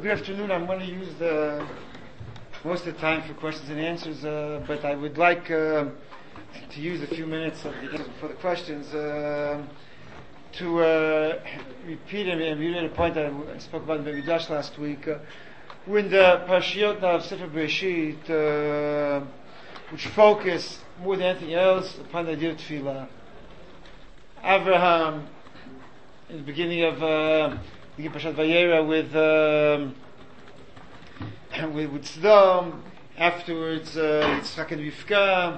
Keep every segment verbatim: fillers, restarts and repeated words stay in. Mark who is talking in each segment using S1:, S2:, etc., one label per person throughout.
S1: good afternoon. I'm going to use the most of the time for questions and answers, uh, but I would like uh, to use a few minutes of the answers for the questions uh, to uh, repeat and reiterate a point that I spoke about in Baby Dash last week. Uh, we're in the Parashiyot of Sefer Bereshit, uh, which focus more than anything else upon the idea of Tefillah. Abraham, in the beginning of uh, the Parashat Vayera with um, with, with Sodom, afterwards uh, Yitzchak and Rivka,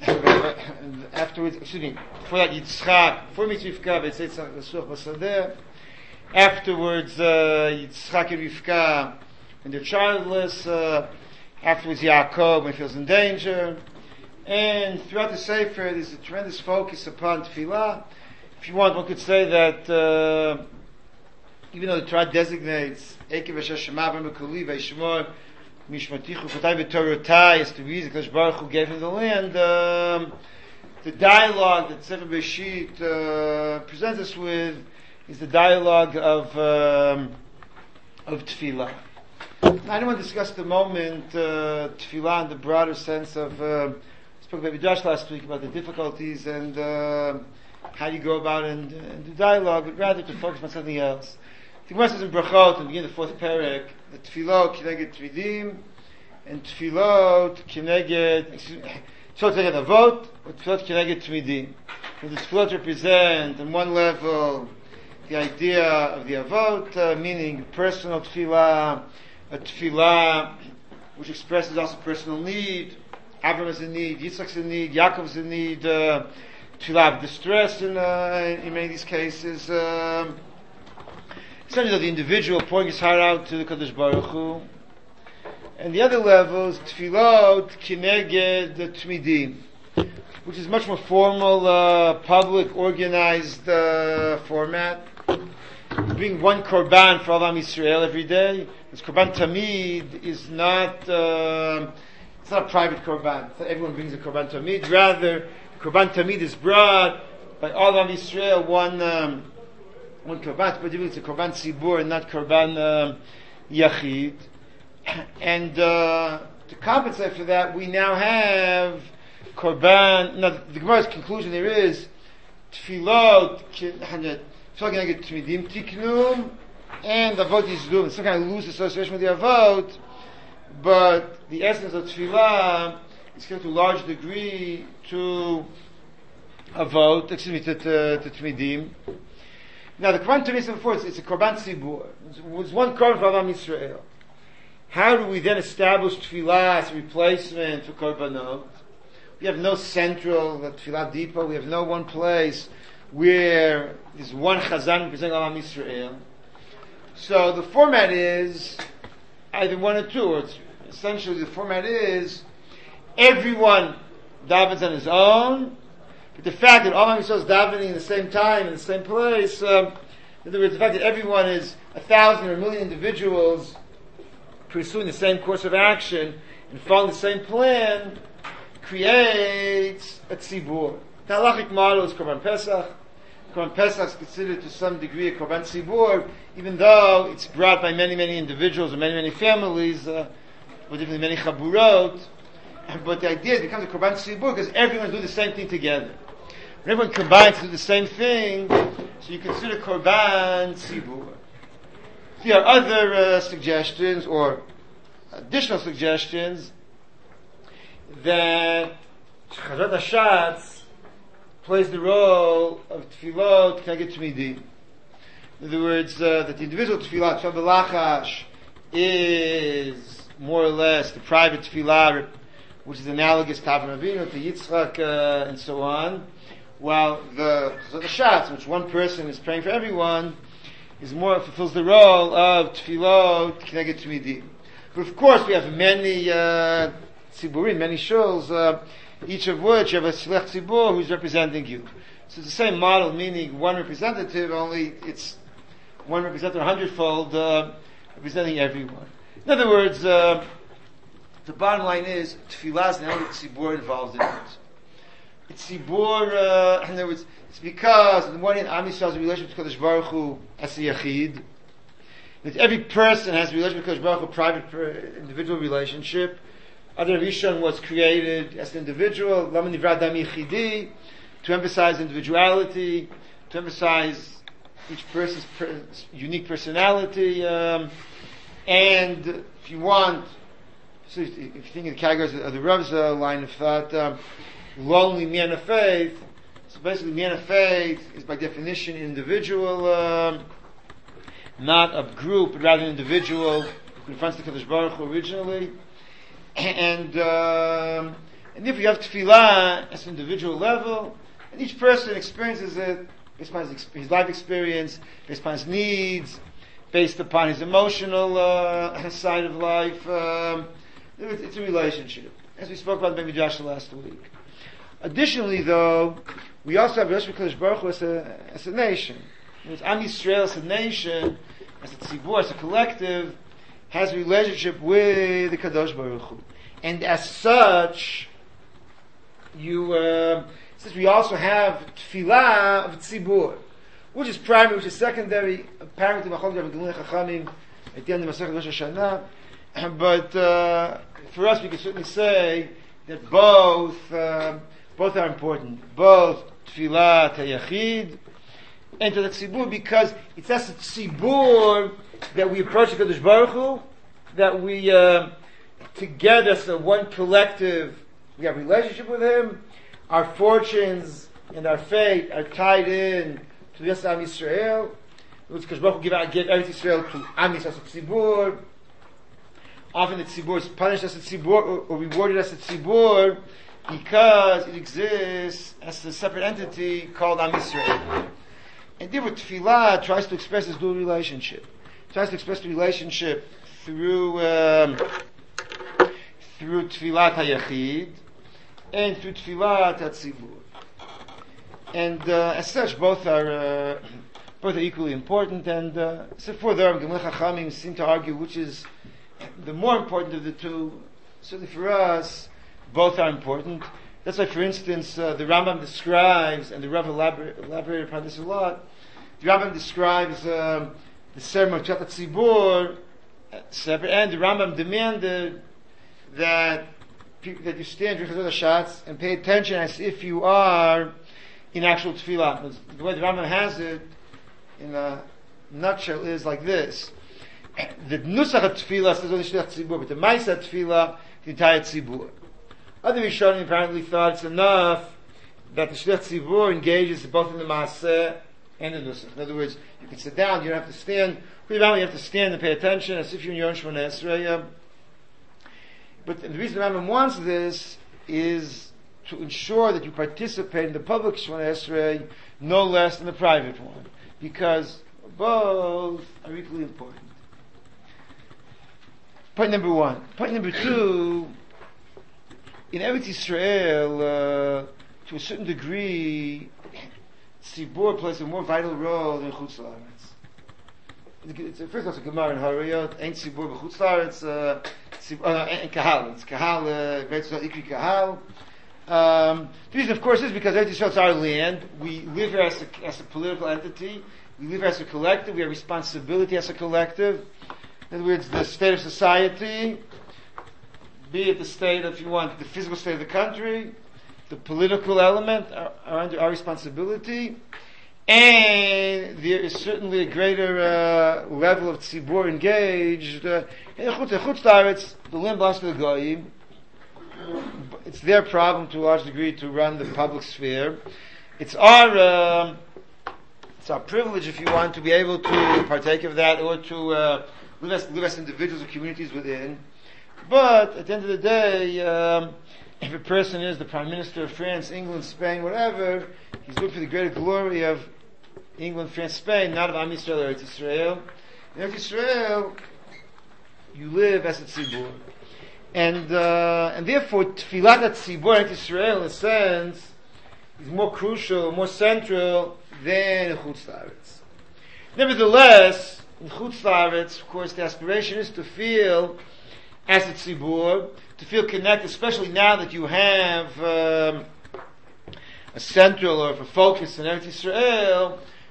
S1: and afterwards, excuse me, before that Yitzchak, before meets Rivka, but it's Yitzchak Basadeh. Afterwards, uh, Yitzchak and Rivka, when they're childless. Uh, afterwards, Yaakov when he feels in danger. And throughout the Sefer, there's a tremendous focus upon Tefillah. If you want, one could say that uh, even though the Torah designates Ekev Asher Shema B'Mekuli V'Yishmor Mishmatichu Kotay B'Torotai as the reason Kadosh Baruch Hu gave him the land, um, the dialogue that Sefer Bereshit uh, presents us with is the dialogue of um, of Tefillah. I don't want to discuss at the moment uh, Tefillah in the broader sense of uh, I spoke about Midrash last week about the difficulties and uh, how do you go about and, and do dialogue, but rather to focus on something else. The Gemara says in Brachot, in the beginning of the fourth parak, that Tefillot kineged Tvidim, and Tefillot kineged, excuse me, Tefillot kineged Avot, or Tefillot kineged Tvidim. And the Tefillot represent, on one level, the idea of the Avot, uh, meaning personal Tefillah, a Tefillah which expresses also personal need. Abraham is in need, Yitzchak's in need, Yaakov is in need, uh, Tefillah of distress in, uh, in many of these cases. Um, essentially, the individual pouring his heart out to the Kadosh Baruch Hu. And the other levels, Tefillot kineged Tmidim, which is much more formal, uh, public, organized uh, format. You bring one korban for Avam Yisrael every day. This korban tamid is not uh, it's not a private korban. It's not everyone brings a korban tamid. Rather, korban tamid is brought by all Avam Yisrael one um, one korban. But it's a korban tzibur and not korban um, yachid. And uh, to compensate for that, we now have korban. Now, the Gemara's conclusion there is tefillot. Talking like Tmidim Tiknum and Avot Yizdum. Some kind of loose association with the Avot, but the essence of Tefillah is connected to a large degree to Avot, excuse me, to, to, to Tmidim. Now the Korban Tamid before it's, it's a Korban Tzibur. It's one Korban for Avam Yisrael. How do we then establish Tefillah as a replacement for Korbanot? We have no central Tefillah depot. We have no one place where there's one Chazan representing Avam Yisrael. So the format is either one or two, or it's essentially the format is everyone davens on his own, but the fact that Avam Yisrael is davening at the same time in the same place, um, in other words, the fact that everyone is a thousand or a million individuals pursuing the same course of action and following the same plan creates a tzibur. The halachic model is Korban Pesach. Korban Pesach is considered to some degree a Korban Tzibur, even though it's brought by many, many individuals or many, many families, uh, with even many chaburot. But the idea is it becomes a Korban Tzibur because everyone's doing the same thing together. When everyone combines to do the same thing, so you consider Korban Tzibur. There are other uh, suggestions or additional suggestions that Chazat Hashatz plays the role of tefillot kineged tmidim. In other words, uh, that the individual tefillah, tefillah b'lachash, is more or less the private tefillah, which is analogous to Avraham Avinu, to Yitzchak, uh, and so on, while the Chazot Hashatz, which one person is praying for everyone, is more fulfills the role of tefillot kineged tmidim. But of course, we have many uh, tziburim, many shuls. Uh, each of which you have a Shlech Tzibur who's representing you. So it's the same model, meaning one representative, only it's one representative a hundredfold, uh, representing everyone. In other words, uh, the bottom line is, Tefillah is now the Tzibur involved in it. It's Tzibur, uh, in other words, it's because, on the one hand, Am Yisrael has a relationship to Kadosh Baruch Hu as a Yachid. that every person has a relationship with Kodesh Baruch Hu, a private, per, individual relationship. Other Rishon was created as an individual, Lama Nivra Adam Yichidi, to emphasize individuality, to emphasize each person's per, unique personality, um, and if you want, so if you think of the categories of the Rav's uh, line of thought, um, lonely man of faith. So basically, man of faith is by definition individual, um, not a group, but rather an individual who confronts the Kadosh Baruch Hu originally. And um, and if you have tefillah at an individual level, and each person experiences it based upon his, his life experience, based upon his needs, based upon his emotional uh, side of life. Um, it's, it's a relationship, as we spoke about maybe Josh last week. Additionally, though, we also have Rosh Kodesh Baruch Hu as a, as a nation. It's Am Yisrael as a nation, as a tzibur, as a collective, has a relationship with the Kadosh Baruch Hu. And as such, you, uh, since we also have tefillah of tzibur, which is primary, which is secondary, apparently Machal Gavin Chachamim at the end of Masechet Rosh Hashanah. But uh, for us, we can certainly say that both uh, both are important. Both tefillah hayachid and to the tzibur, because it's as a tzibur that we approach the Kadosh Baruch Hu, that we uh, together, so one collective, we have a relationship with Him. Our fortunes and our fate are tied in to the Am Yisrael. Which Kadosh Baruch Hu give out, give Eretz Yisrael to Am Yisrael as a tzibur. Often the tzibur is punished as a tzibur or, or rewarded as a tzibur because it exists as a separate entity called Am Yisrael. And therefore tefillah tries to express this dual relationship. It tries to express the relationship through um, through tefillat hayachid and through tefillat hatzibur. And uh, as such, both are uh, both are equally important. And uh, so for the Gemara Chachamim seem to argue which is the more important of the two. Certainly for us, both are important. That's why, for instance, uh, the Rambam describes, and the Rav elaborate, elaborated upon this a lot. The Rambam describes um, the ceremony of Tefillat Tzibur separate, and the Rambam demanded that that you stand during the shots and pay attention as if you are in actual tefillah. The way the Rambam has it, in a nutshell, is like this: the nusach of tefillah says only Shliach Tzibur, but the ma'aseh tefillah, the entire Tzibur. Other Rishonim apparently thought it's enough that the Shliach Tzibur engages both in the Maaseh and the Nusach. In other words, you can sit down, you don't have to stand. You have to stand and pay attention as if you're in your own Shemona Esrei. But the reason the Rambam wants this is to ensure that you participate in the public Shemona Esrei no less than the private one, because both are equally important. Point number one. Point number two. In Eretz Yisrael, uh, to a certain degree, Tzibur plays a more vital role than Chutz La'aretz. It's, first of all, it's a Gemara in Harayot, Ein Tzibur b'Chutz La'aretz, and Kahal. It's Kahal, Eretz Yisrael, Ikri Kahal. Um, the reason, of course, is because Eretz Yisrael is our land. We live here as a, as a political entity. We live here as a collective. We have responsibility as a collective. In other words, the state of society, be it the state, if you want, the physical state of the country, the political element are, are under our responsibility, and there is certainly a greater uh, level of tzibur engaged. Uh, in Chutz La'aretz, the land belongs to the Goyim. It's their problem to a large degree to run the public sphere. It's our uh, it's our privilege, if you want, to be able to partake of that or to uh, live as, live as individuals or communities within. But at the end of the day, um, if a person is the Prime Minister of France, England, Spain, whatever, he's good for the greater glory of England, France, Spain, not of Am Yisrael or Eretz Yisrael. In Eretz Yisrael, you live as a tzibur. And, uh, and therefore, tefillat tzibur in Eretz Yisrael, in a sense, is more crucial, more central than in Chutz La'aretz. Nevertheless, in Chutz La'aretz, of course, the aspiration is to feel as a tzibur, to feel connected, especially now that you have um, a central or a focus in Eretz Yisrael,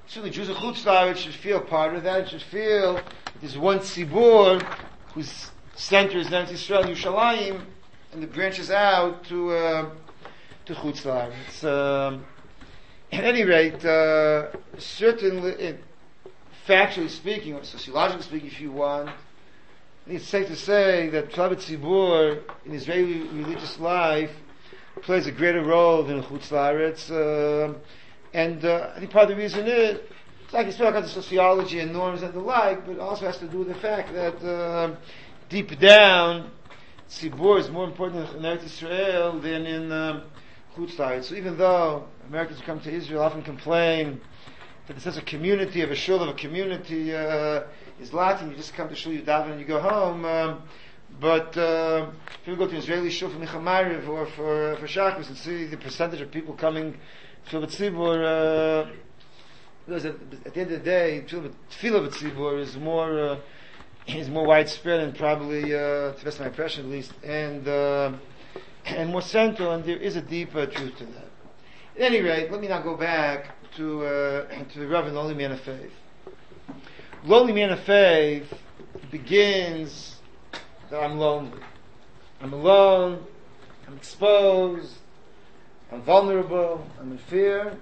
S1: certainly Jews of Chutz La'aretz should feel part of that. It should feel there's one tzibur whose center is Eretz Yisrael, Yerushalayim, and it branches out to uh, to Chutz La'aretz. Um, at any rate, uh, certainly, it, factually speaking, or sociologically speaking, if you want, I think it's safe to say that Plavet Tzibur in Israeli religious life plays a greater role than Chutz La'aretz, uh, and uh, I think part of the reason is it's like it's about the sociology and norms and the like, but it also has to do with the fact that uh, deep down, Tzibur is more important in Eretz Yisrael than in um, Chutz La'aretz. So even though Americans who come to Israel often complain that the sense of community, of a shul, of a community, uh, is lacking. You just come to shul, you daven, and you go home. Um, but uh, if you go to an Israeli shul for Mincha Ma'ariv or for uh, for Shachris and see the percentage of people coming to the Tzibur, uh, because at, at the end of the day, Tefillah B'Tzibur is more uh, is more widespread and probably, uh, to the best of my impression at least, and uh, and more central, and there is a deeper truth to that. At any rate, let me now go back to uh, to the Rav and Lowly Man of Faith. Lowly Man of Faith begins that I'm lonely. I'm alone, I'm exposed, I'm vulnerable, I'm in fear.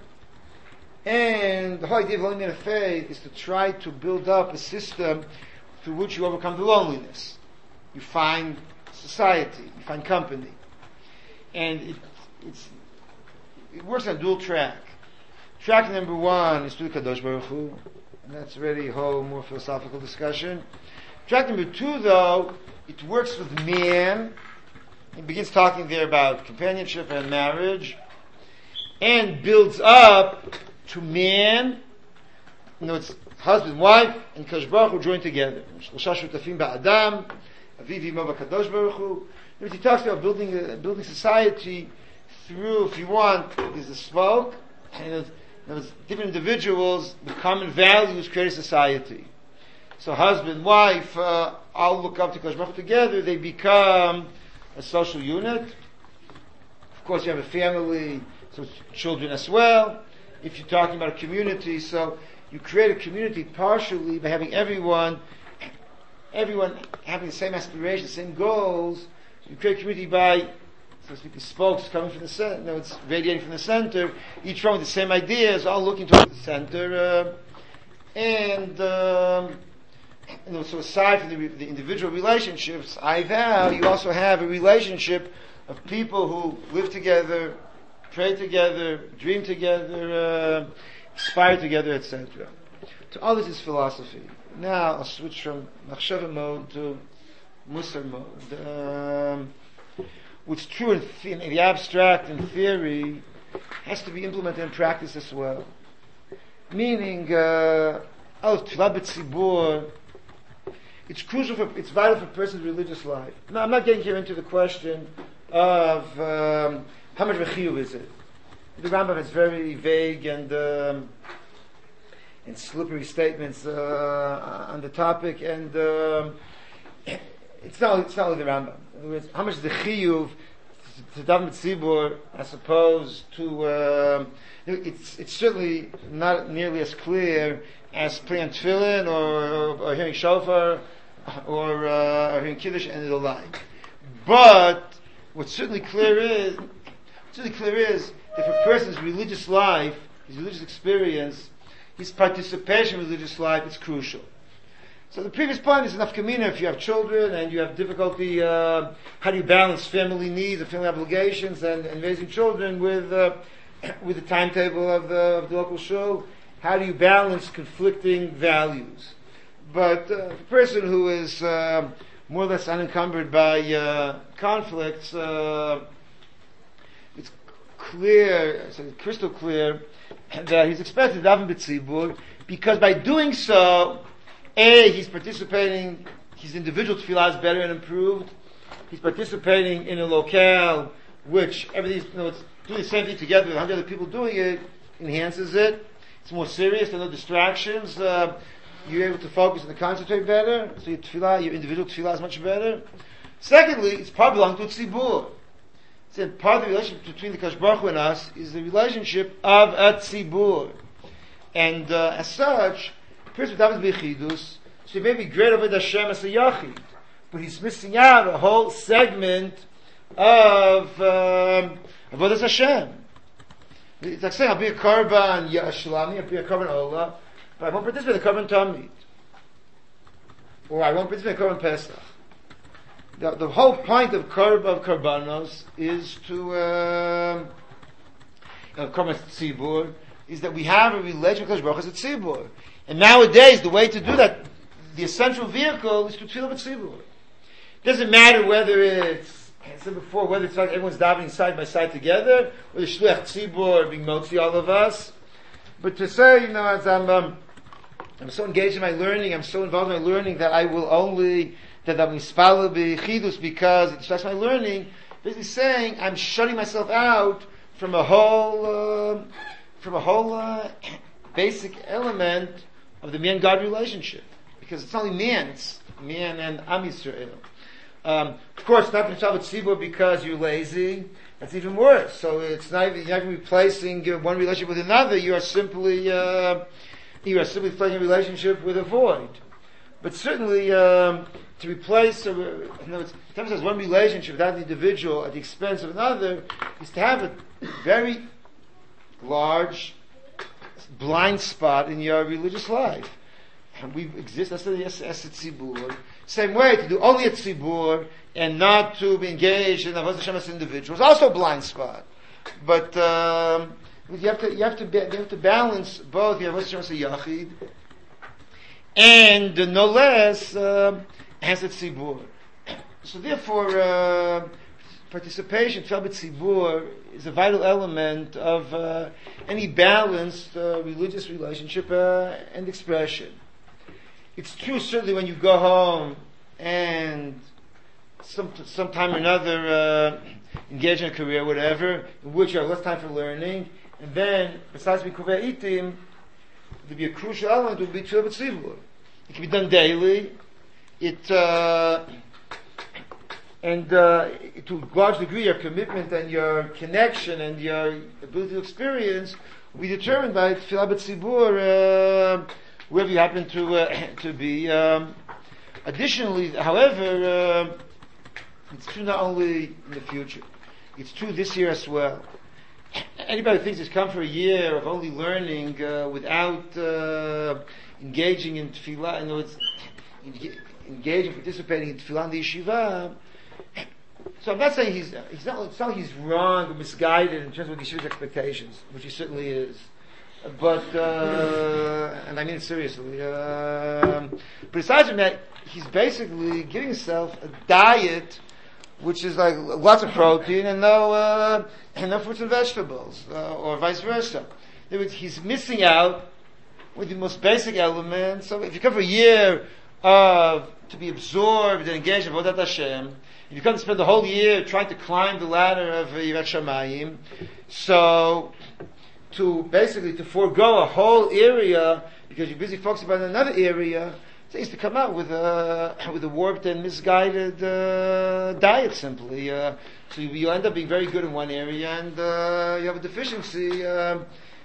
S1: And the whole idea of Lowly Man of Faith is to try to build up a system through which you overcome the loneliness. You find society, you find company. And it, it's, it works on a dual track. Track number one is through the Kadosh Baruch Hu, and that's already a whole more philosophical discussion. Track number two, though, it works with man. He begins talking there about companionship and marriage, and builds up to man. You know, it's husband, wife, and Kadosh Baruch Hu joined together. Shlosha shutafim ba'adam, aviv imo b'Kadosh Baruch Hu. He talks about building a, building society through, if you want, there's a smoke, and there's, there's different individuals with common values create a society. So husband, wife, uh, all look up to Kadosh Baruch Hu together, they become a social unit. Of course you have a family, so children as well. If you're talking about a community, so you create a community partially by having everyone, everyone having the same aspirations, same goals. You create a community by, so to speak, the spokes coming from the center, no, it's radiating from the center, each one with the same ideas, all looking towards the center, uh, and, um, you know, so aside from the, the individual relationships, I vow, you also have a relationship of people who live together, pray together, dream together, uh, aspire together, et cetera. So all this is philosophy. Now I'll switch from machshava mode to Musar mode. Um, what's true in, th- in the abstract and theory has to be implemented in practice as well. Meaning, uh, oh, Tefillah B'Tzibur, it's crucial for, it's vital for a person's religious life. Now, I'm not getting here into the question of um, how much of a chiyuv is it. The Rambam has very vague and um, and slippery statements uh, on the topic, and um, it's not it's not only the Rambam. In other words, how much is the chiyuv to daven b'tzibur as opposed to um, it's it's certainly not nearly as clear as praying tefillin or, or hearing shofar or, uh, or hearing kiddush and the like. But what's certainly clear is what's certainly clear is that for a person's religious life, his religious experience, his participation in religious life is crucial. So the previous point is enough kamina if you have children and you have difficulty, uh, how do you balance family needs and family obligations and, and raising children with uh, with the timetable of the, of the local shul? How do you balance conflicting values? But uh, a person who is uh, more or less unencumbered by uh, conflicts, uh, it's clear, it's crystal clear, that he's expected to daven b'tzibur, because by doing so, A, he's participating, his individual tefillah is better and improved. He's participating in a locale which everything's, you know, it's doing the same thing together with a hundred other people doing it, enhances it. It's more serious, there are no distractions. Uh, you're able to focus and to concentrate better, so your tefillah, your individual tefillah is much better. Secondly, it's part belonging to a tzibur. So part of the relationship between the Kadosh Baruch Hu and us is the relationship of a tzibur. And uh, as such, a person with David Bechidus, so he may be great over the Hashem as a Yachid, but he's missing out a whole segment of um, Avodas Hashem. It's like saying, I'll be a Karban Shlami, I'll be a Karban Ola, but I won't participate in the Karban Tamid. Or I won't participate in the Karban Pesach. The, the whole point of Karb, of Karbanos is to, um, uh, Karban Tzibur, is that we have a relation with Kodesh Baruch Hu as a Tzibur. And nowadays, the way to do that, the essential vehicle is to Tefillah B'Tzibur. It doesn't matter whether it's, I said before, whether it's like everyone's davening side by side together, or the Shliach Tzibur being motzi all of us. But to say, you know, as I'm, um, I'm so engaged in my learning, I'm so involved in my learning that I will only, that I'm mispalel b'chidus because it distracts my learning, basically saying I'm shutting myself out from a whole, uh, from a whole uh, basic element of the man-God relationship. Because it's only man, it's man and Am Yisrael. Um, of course, not to Shabbat Tzibur because you're lazy. That's even worse. So it's not even, you're not even replacing uh, one relationship with another. You are simply, uh, you are simply playing a relationship with a void. But certainly, um, to replace, uh, in other words, in terms of one relationship without the individual at the expense of another, is to have a very large blind spot in your religious life. And we exist as a tzibur. Same way, to do only a tzibur and not to be engaged in Avodas Hashem as individuals, also a blind spot. But um, you have to you have to be, you have to balance both your Avodas Hashem as a yachid and uh, no less uh, as a tzibur. So therefore, uh, participation, tefillah b'tzibur, is a vital element of uh, any balanced uh, religious relationship uh, and expression. It's true certainly when you go home and some sometime or another uh, engage in a career, whatever, in which you have less time for learning, and then besides mikuvei itim, there'd be a crucial element would be tefillah b'tzibur. It can be done daily. It uh, and uh, to a large degree, your commitment and your connection and your ability to experience will be determined by tefillah b'tzibur. Uh, wherever you happen to uh, to be. Um, additionally, however, uh, it's true not only in the future; it's true this year as well. Anybody who thinks it's come for a year of only learning uh, without uh, engaging in tefillah, in other words, engaging, participating in tefillah in the yeshiva. So I'm not saying he's he's not, it's not like he's wrong or misguided in terms of yeshiva's expectations, which he certainly is. But, uh, and I mean it seriously, uh, but aside from that, he's basically giving himself a diet which is like lots of protein and no, uh, and no fruits and vegetables, uh, or vice versa. In other words, he's missing out with the most basic elements. So if you come for a year of, to be absorbed and engaged in Avodat Hashem, if you come to spend the whole year trying to climb the ladder of Yirat Shamayim, so, to basically to forego a whole area because you're busy focusing on another area, so used to come out with a with a warped and misguided uh, diet simply. Uh, so you, you end up being very good in one area and uh, you have a deficiency uh,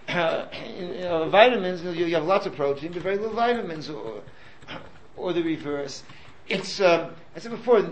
S1: in you know, vitamins. You, you have lots of protein, but very little vitamins, or or the reverse. It's um, I said before,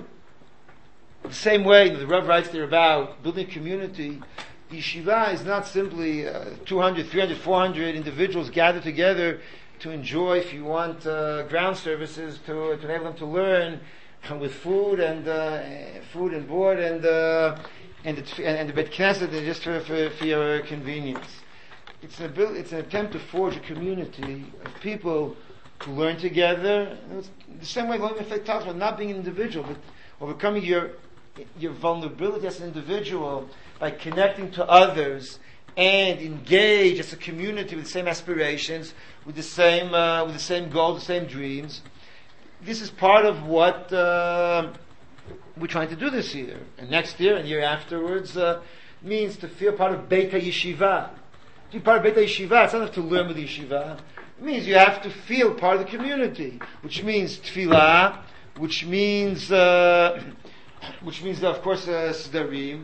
S1: the same way the Rav writes there about building a community. Yeshiva is not simply uh, two hundred, three hundred, four hundred individuals gathered together to enjoy, if you want, uh, ground services to, to enable them to learn uh, with food and uh, food and board and uh, and the and, and the Bet Knesset just for, for, for your convenience. It's an ability, it's an attempt to forge a community of people who learn together. It's the same way Loim Efek talks about not being an individual, but overcoming your your vulnerability as an individual by connecting to others and engage as a community with the same aspirations, with the same uh, with the same goals, the same dreams. This is part of what uh, we're trying to do this year, and next year and year afterwards uh, means to feel part of Beit HaYeshiva. To be part of Beit HaYeshiva, it's not enough to learn with the yeshiva. It means you have to feel part of the community, which means tefillah, which means uh, which means of course uh, Sdarim,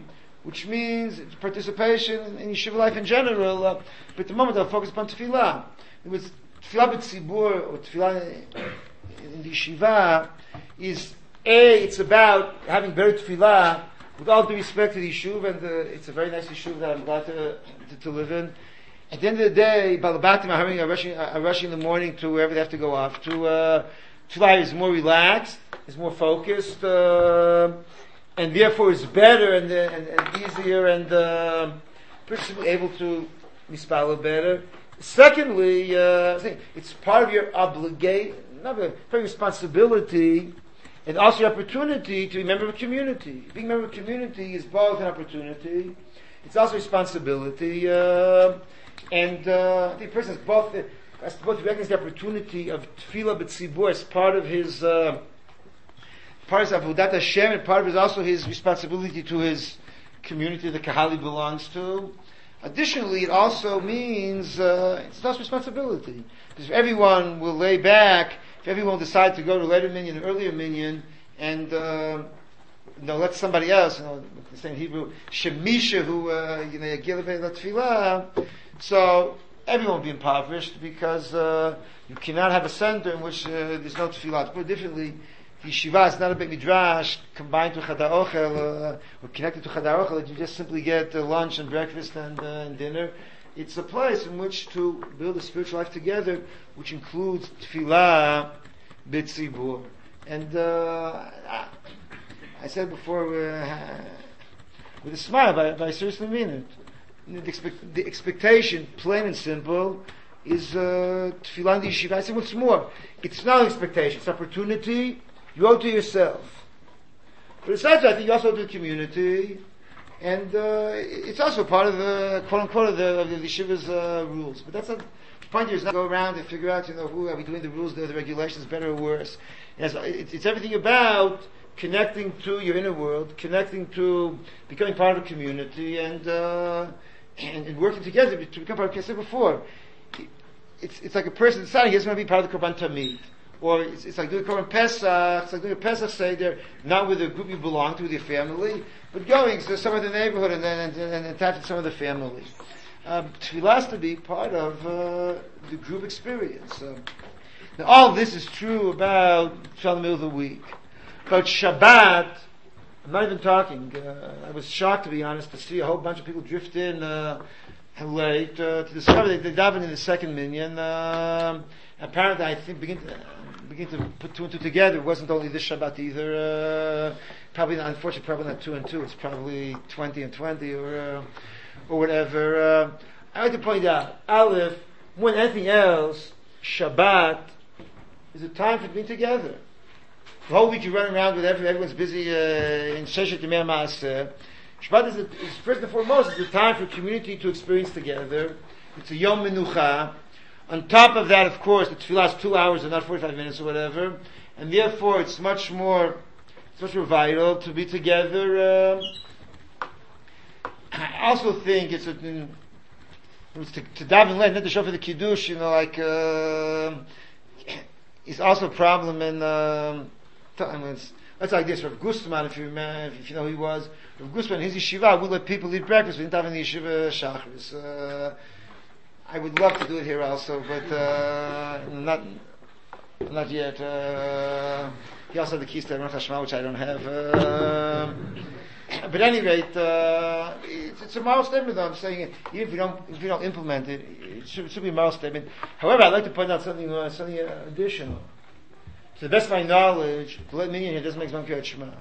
S1: which means participation in yeshiva life in general. Uh, but at the moment, I'll focus upon tefillah. It was tefillah b'tzibur or tefillah in the yeshiva is a. It's about having better tefillah with all due respect to the yeshuv, and uh, it's a very nice yeshuv that I'm glad to, to, to live in. At the end of the day, Balabatim are, having, are, rushing, are rushing in the morning to wherever they have to go off to. Uh, tefillah is more relaxed, is more focused, uh, and therefore is better and, uh, and, and easier, and uh, person able to mispalel better. Secondly, uh, it's part of your obligation, not a, part of your responsibility, and also your opportunity to be a member of a community. Being a member of a community is both an opportunity, it's also responsibility, uh, and uh, I think a person is both, uh, has to both recognize the opportunity of tefillah b'tzibur as part of his, uh, part of his avodat Hashem, and part of his also his responsibility to his community the kahal he belongs to. Additionally, it also means, uh, it's also responsibility. Because if everyone will lay back, if everyone will decide to go to later minyan, earlier minyan, and, uh, you know, let somebody else, you know, the same Hebrew, shemisha, who, uh, you know, yagilevei la tefillah, so everyone will be impoverished because, uh, you cannot have a center in which, uh, there's no tefillah. To put it differently, yeshiva is not a big midrash combined to chadar ochel, uh, or connected to chadar ochel, that you just simply get uh, lunch and breakfast and, uh, and dinner. It's a place in which to build a spiritual life together, which includes tefillah b'tzibur. And uh, I said before, uh, with a smile, but, but I seriously mean it. The, expect, the expectation, plain and simple, is uh, tefillah in the yeshiva. I said, what's more? It's not an expectation, it's opportunity. You owe to yourself. But besides that, I think you also owe to the community, and uh, it's also part of the quote unquote of the, of the yeshiva's uh, rules. But that's not the point. Here is not to go around and figure out, you know, who are we doing the rules, the, the regulations, better or worse. It's, it's, it's everything about connecting to your inner world, connecting to becoming part of a community, and uh, and, and working together to become part of. Like I said before, it's it's like a person deciding he doesn't want to be part of the Korban Tamid. Or it's, it's like doing Korban Pesach, it's like doing a Pesach Seder, not with the group you belong to, with your family, but going to some other neighborhood and then and, and, and attached to some other family. Um, Tefillah has to be part of uh, the group experience. Um, now, all this is true about Tefillah in the middle of the week. About Shabbat, I'm not even talking. Uh, I was shocked, to be honest, to see a whole bunch of people drift in uh, late uh, to discover that they daven in the second minyan. Uh, apparently, I think begin to, uh, begin to put two and two together. It wasn't only this Shabbat either. Uh, probably, not, unfortunately, probably not two and two. It's probably twenty and twenty, or uh, or whatever. Uh, I like to point out, Aleph, more than anything else, Shabbat is a time for being together. The whole week you run around with every, everyone's busy uh, in Sheshet Yemei Maaseh. Shabbat is, a, is first and foremost it's a time for community to experience together. It's a Yom Menucha. On top of that, of course, the tefillah is two hours and not forty-five minutes or whatever, and therefore it's much more, it's much more vital to be together. Uh, I also think it's, a, it's to, to daven late, not to show for the kiddush. You know, like uh, it's also a problem in. Uh, I mean, it's, it's like this. Rav Gustman, if you remember, if you know who he was, Rav Gustman, his yeshiva would let people eat breakfast. We didn't have any yeshiva shachris. Uh, I would love to do it here also, but uh, not not yet. Uh, he also had the keys to Ron Hashma, which I don't have. Uh, but at any rate, uh, it's, it's a moral statement. Though I'm saying it, even if you don't if you don't implement it, it should, it should be a moral statement. However, I'd like to point out something uh, something additional. To the best of my knowledge, to let minyan here doesn't make one Kriyat Shema.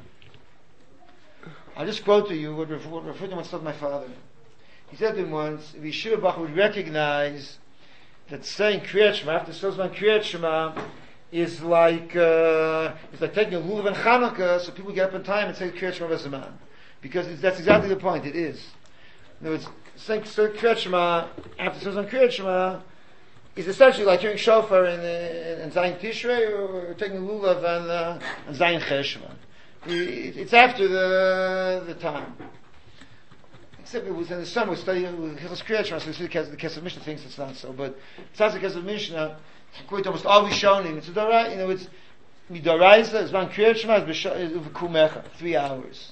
S1: I'll just quote to you what Rav Friedman once told my father. He said to him once, if Yeshiva Bach would recognize that saying Kriyat Shema after Sozman Kriyat Shema is like uh, it's like taking a lulav and Chanukah, so people get up in time and say Kriyat Shema B'Zaman, because it's, that's exactly the point. It is. In other words, saying Kriyat Shema after Sozman Kriyat Shema is essentially like hearing shofar in, in, in Zayin Tishrei, or, or taking a lulav and, uh, and Zayin Cheshvan. It, it's after the the time. Except it was in the summer, we studied Hilchos Kriyat Shema, so we see the Kesef Mishnah thinks it's not so. But besides the Kesef Mishnah, according to almost all Rishonim, it's a Dorai, you know, it's Midoraisa, it's one Kriyat Shema, it's Uvekumecha, three hours.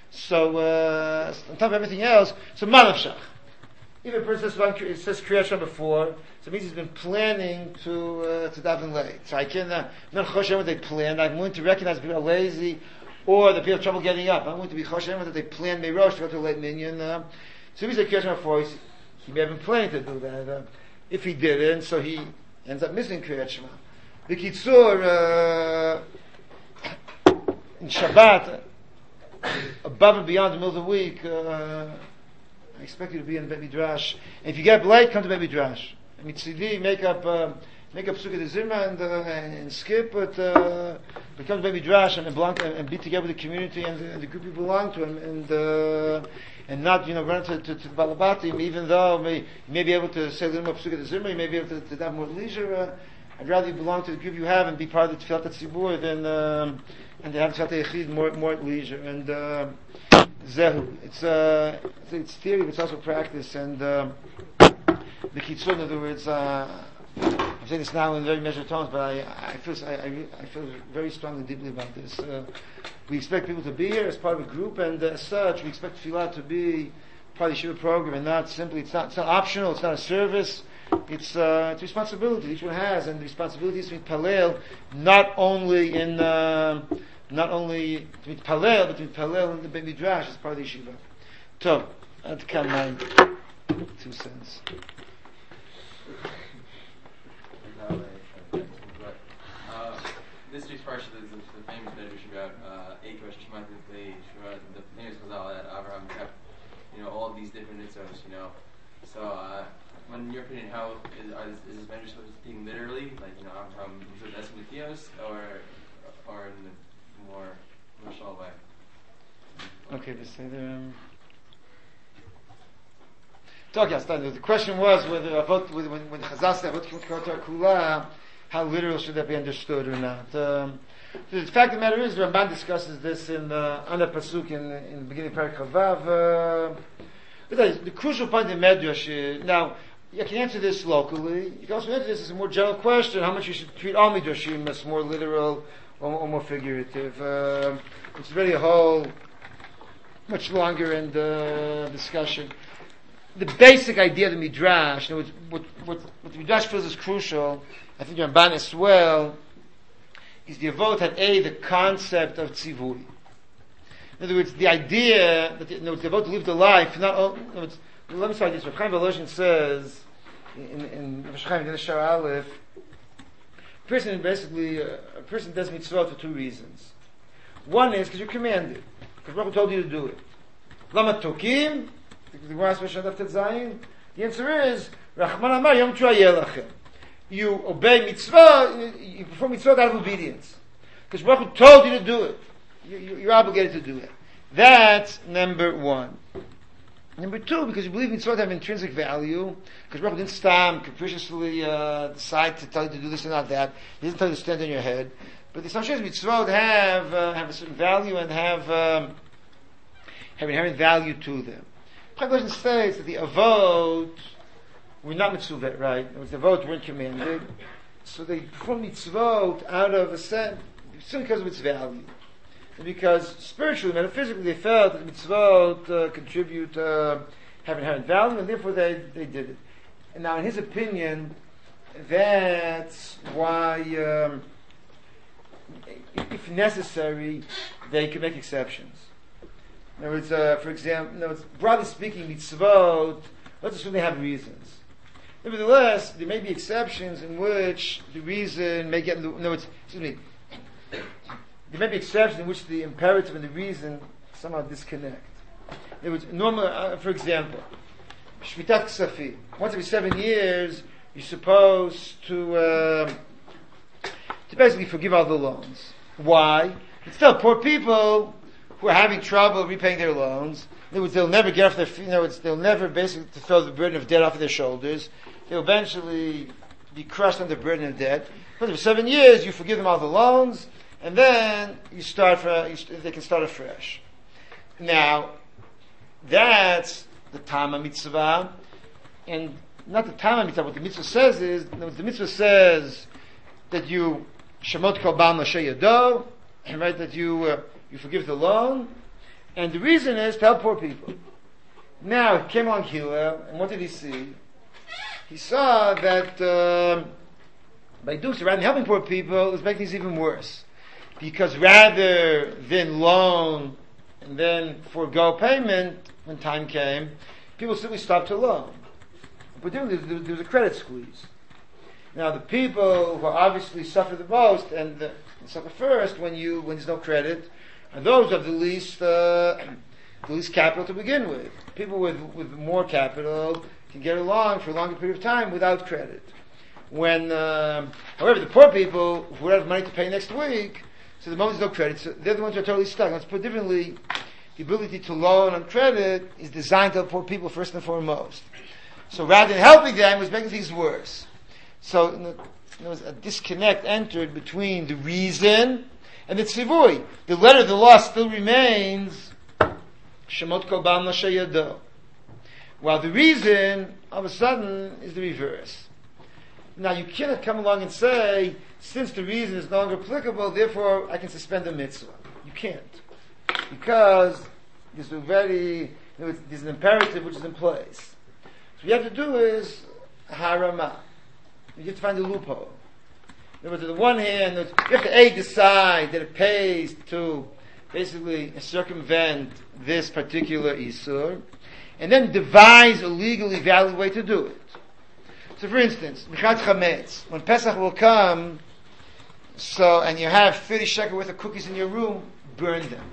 S1: So, uh, on top of everything else, so manavshach. Even a person says, it says Kriyat Shema before, so it means he's been planning to, uh, to daven late. So I can, uh, not choshen what they planned. I'm willing to recognize people are lazy, or that people have trouble getting up. I'm willing to be choshen that they planned Meirosh to go to a late minyan. Uh, so if he's a Kriyat Shema before, he may have been planning to do that. Uh, if he didn't, so he ends up missing Kriyat Shema. The Kitzur, uh, in Shabbat, above and beyond the middle of the week, uh, I expect you to be in the Beit Midrash. And if you get late, come to Beit Midrash. I mean, C D, make up, uh, make up Sukkot Zimra and, uh, and, and skip, but, uh, but come to Beit Midrash and, belong, and, and be together with the community and the, and the group you belong to, and, and, uh, and not, you know, run to, to, to Balabatim, even though may, you may be able to say a little more Sukkot Zimra, you may be able to, to have more leisure. Uh, I'd rather you belong to the group you have and be part of the Tfilat HaTzibur than, um, and they have Tfilat HaYechid more, more at leisure. And, uh, Zehu. It's, uh, it's, it's theory, but it's also practice. And, uh, the Kitzur, in other words, uh, I'm saying this now in very measured tones, but I, I feel, I, I, I feel very strongly, deeply about this. Uh, we expect people to be here as part of a group, and uh, as such, we expect Tfilah to be part of the Yeshiva program, and not simply, it's not, it's not optional, it's not a service. It's, uh, it's a responsibility each one has, and the responsibility is to meet Palel, not only in, uh, not only to meet Palel, but to meet Palel in the Beit Midrash as part of the Yeshiva. So, I'd come my two cents.
S2: Uh, this week's parsha is the famous Medrash about uh, eight Rosh Hashanah, the famous Chazal that Abraham kept, you know, all these different mitzvahs, you know. So, uh, in your opinion, how is, are, is this Medrash supposed to be taken literally, like, you know, Abraham was it Esmuthios, or or in the more commercial way?
S1: Okay, this thing there. Um, Talk, yes, the question was whether about when when Chazal said about Kula, how literal should that be understood or not? Um, the fact of the matter is, the Ramban discusses this in uh, on the pasuk in, in the beginning of Perek Chavav. Uh, but the crucial point in Medrash is, now you can answer this locally. You can also answer this as a more general question: how much you should treat all midrashim as more literal or, or more figurative. Uh, it's really a whole much longer in the discussion. The basic idea of the Midrash, you know, what, what, what the Midrash feels is crucial, I think Ramban as well, is the Avot had A, the concept of Tzivui. In other words, the idea that you know, the Avot lived a life, not all, in words, let me start this. Rav Chaim Volozhin says, in, in Rav Chaim, in the Shar Aleph, a person basically, uh, a person does mitzvot for two reasons. One is because you're commanded, because Baruch Hu told you to do it. Lama Tokim, the answer is, Rachman Amar Yom Lachem. You obey mitzvah, you perform mitzvah out of obedience. Because Baruch Hu told you to do it. You, you, you're obligated to do it. That's number one. Number two, because you believe mitzvot have intrinsic value, because Baruch Hu didn't stop, capriciously uh, decide to tell you to do this and not that. He didn't tell you to stand on your head. But the Samshas mitzvot have, uh, have a certain value and have, um, have inherent value to them. Pragmatism states that the Avot were not mitzvot, right? It was the Avot weren't commanded, so they performed mitzvot out of a sense, simply because of its value, and because spiritually, metaphysically, they felt that mitzvot uh, contribute, uh, have inherent value, and therefore they they did it. And now, in his opinion, that's why, um, if necessary, they could make exceptions. In other words, uh, for example, in other words, broadly speaking, mitzvot, let's assume they have reasons. Nevertheless, there may be exceptions in which the reason may get, in other words, excuse me, there may be exceptions in which the imperative and the reason somehow disconnect. In other words, normal, uh, for example, Shmitat Ksafim. Once every seven years, you're supposed to, uh, to basically forgive all the loans. Why? It's still poor people who are having trouble repaying their loans. In other words, they'll never get off their feet. In other words, they'll never basically to throw the burden of debt off of their shoulders. They'll eventually be crushed under the burden of debt. But for seven years, you forgive them all the loans, and then you start for, you, they can start afresh. Now, that's the Tama Mitzvah, and not the Tama Mitzvah. What the Mitzvah says is, the Mitzvah says that you Shemot Kol Ba'al Moshe Yado, right? That you uh, you forgive the loan, And the reason is to help poor people. Now, he came along Hillel, and what did he see? He saw that uh, by doing so, rather than helping poor people, it was making things even worse. Because rather than loan and then forego payment when time came, people simply stopped to loan. But there was, there was a credit squeeze. Now, the people who obviously suffer the most and uh, suffer first when you when there's no credit are those who have the least uh, the least capital to begin with. People with with more capital can get along for a longer period of time without credit. When, uh, however, the poor people who don't have money to pay next week, so the moment there's no credit, so they're the ones who are totally stuck. Let's put it differently, the ability to loan on credit is designed to help poor people first and foremost. So rather than helping them, it was making things worse. So you know, there was a disconnect entered between the reason and the tzivui. The letter of the law still remains Shemot kol ba'al Moshe yado. While the reason, all of a sudden, is the reverse. Now, you cannot come along and say, since the reason is no longer applicable, therefore I can suspend the mitzvah. You can't. Because there's already, there's an imperative which is in place. So what you have to do is harama. You have to find a loophole. In other words, on the one hand, you have to A, decide that it pays to basically circumvent this particular isur, and then devise a legally valid way to do it. So for instance, Mechat Chametz, when Pesach will come, so, and you have thirty shekel worth of cookies in your room, burn them.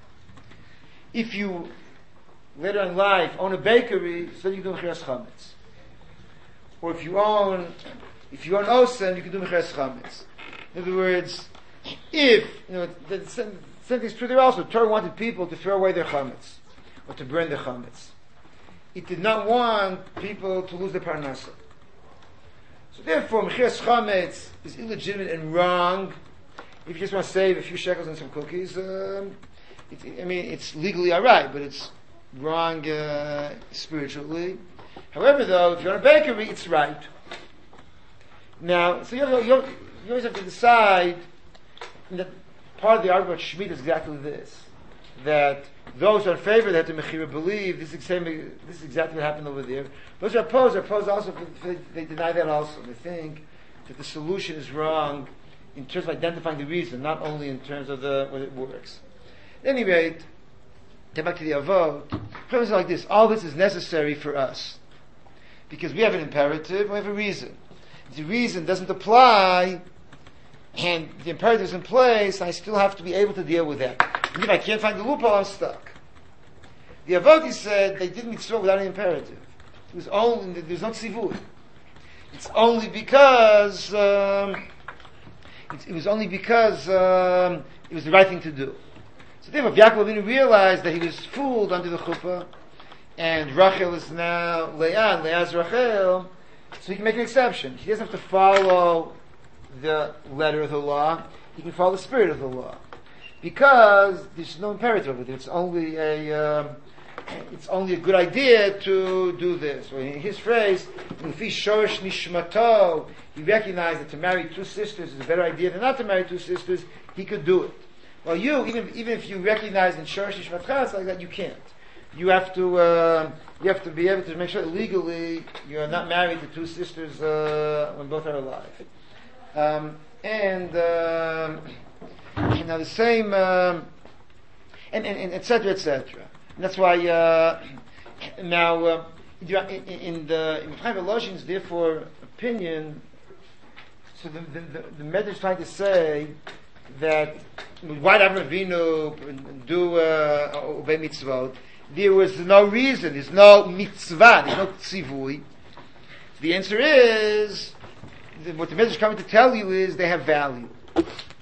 S1: If you, later in life, own a bakery, so you do Mechiras Chametz. Or if you own, if you own Osen, you can do Mechiras Chametz. In other words, if, you know, the same thing is true there also, Torah wanted people to throw away their Chametz, or to burn their Chametz. It did not want people to lose their Parnasa. So therefore, Mechiras Chametz is illegitimate and wrong. If you just want to save a few shekels and some cookies, um, it, I mean, it's legally alright, but it's wrong uh, spiritually. However, though, if you're in a bakery, it's right. Now, so you, have, you, have, you always have to decide that part of the argument about Shemitah is exactly this. That those who are in favor that the Mechira believe this is, same, this is exactly what happened over there. Those who are opposed are opposed also, they, they deny that also. They think that the solution is wrong in terms of identifying the reason, not only in terms of the whether it works. At any rate, get back to the Avot. The is like this: all this is necessary for us because we have an imperative, we have a reason. The reason doesn't apply, and the imperative is in place. I still have to be able to deal with that. And if I can't find the loophole, I'm stuck. The Avot said they didn't mitzvah without an imperative. It was only there's no tzivui. It's only because um, it, it was only because um, it was the right thing to do. So therefore, if Yaakov Avinu realized that he was fooled under the chuppah, and Rachel is now Leah, and Leah is Rachel, so he can make an exception. He doesn't have to follow the letter of the law; he can follow the spirit of the law, because there's no imperative of it. It's only a um, it's only a good idea to do this. Or in his phrase, "Lefi shorish nishmato," he recognized that to marry two sisters is a better idea than not to marry two sisters. He could do it. Well, you even even if you recognize in shorish nishmatcha like that, you can't. You have to uh, you have to be able to make sure that legally you are not married to two sisters uh, when both are alive. Um, and um, now the same, um, and, and, and et cetera, et cetera. And that's why uh, now uh, in, in the in Chaim Volozhin's therefore opinion, so the the, the, the Medrash is trying to say that why did Avraham Avinu do uh, obey mitzvot? There was no reason. There's no mitzvah. There's no tzivui. The answer is what the Medrash is coming to tell you is they have value. In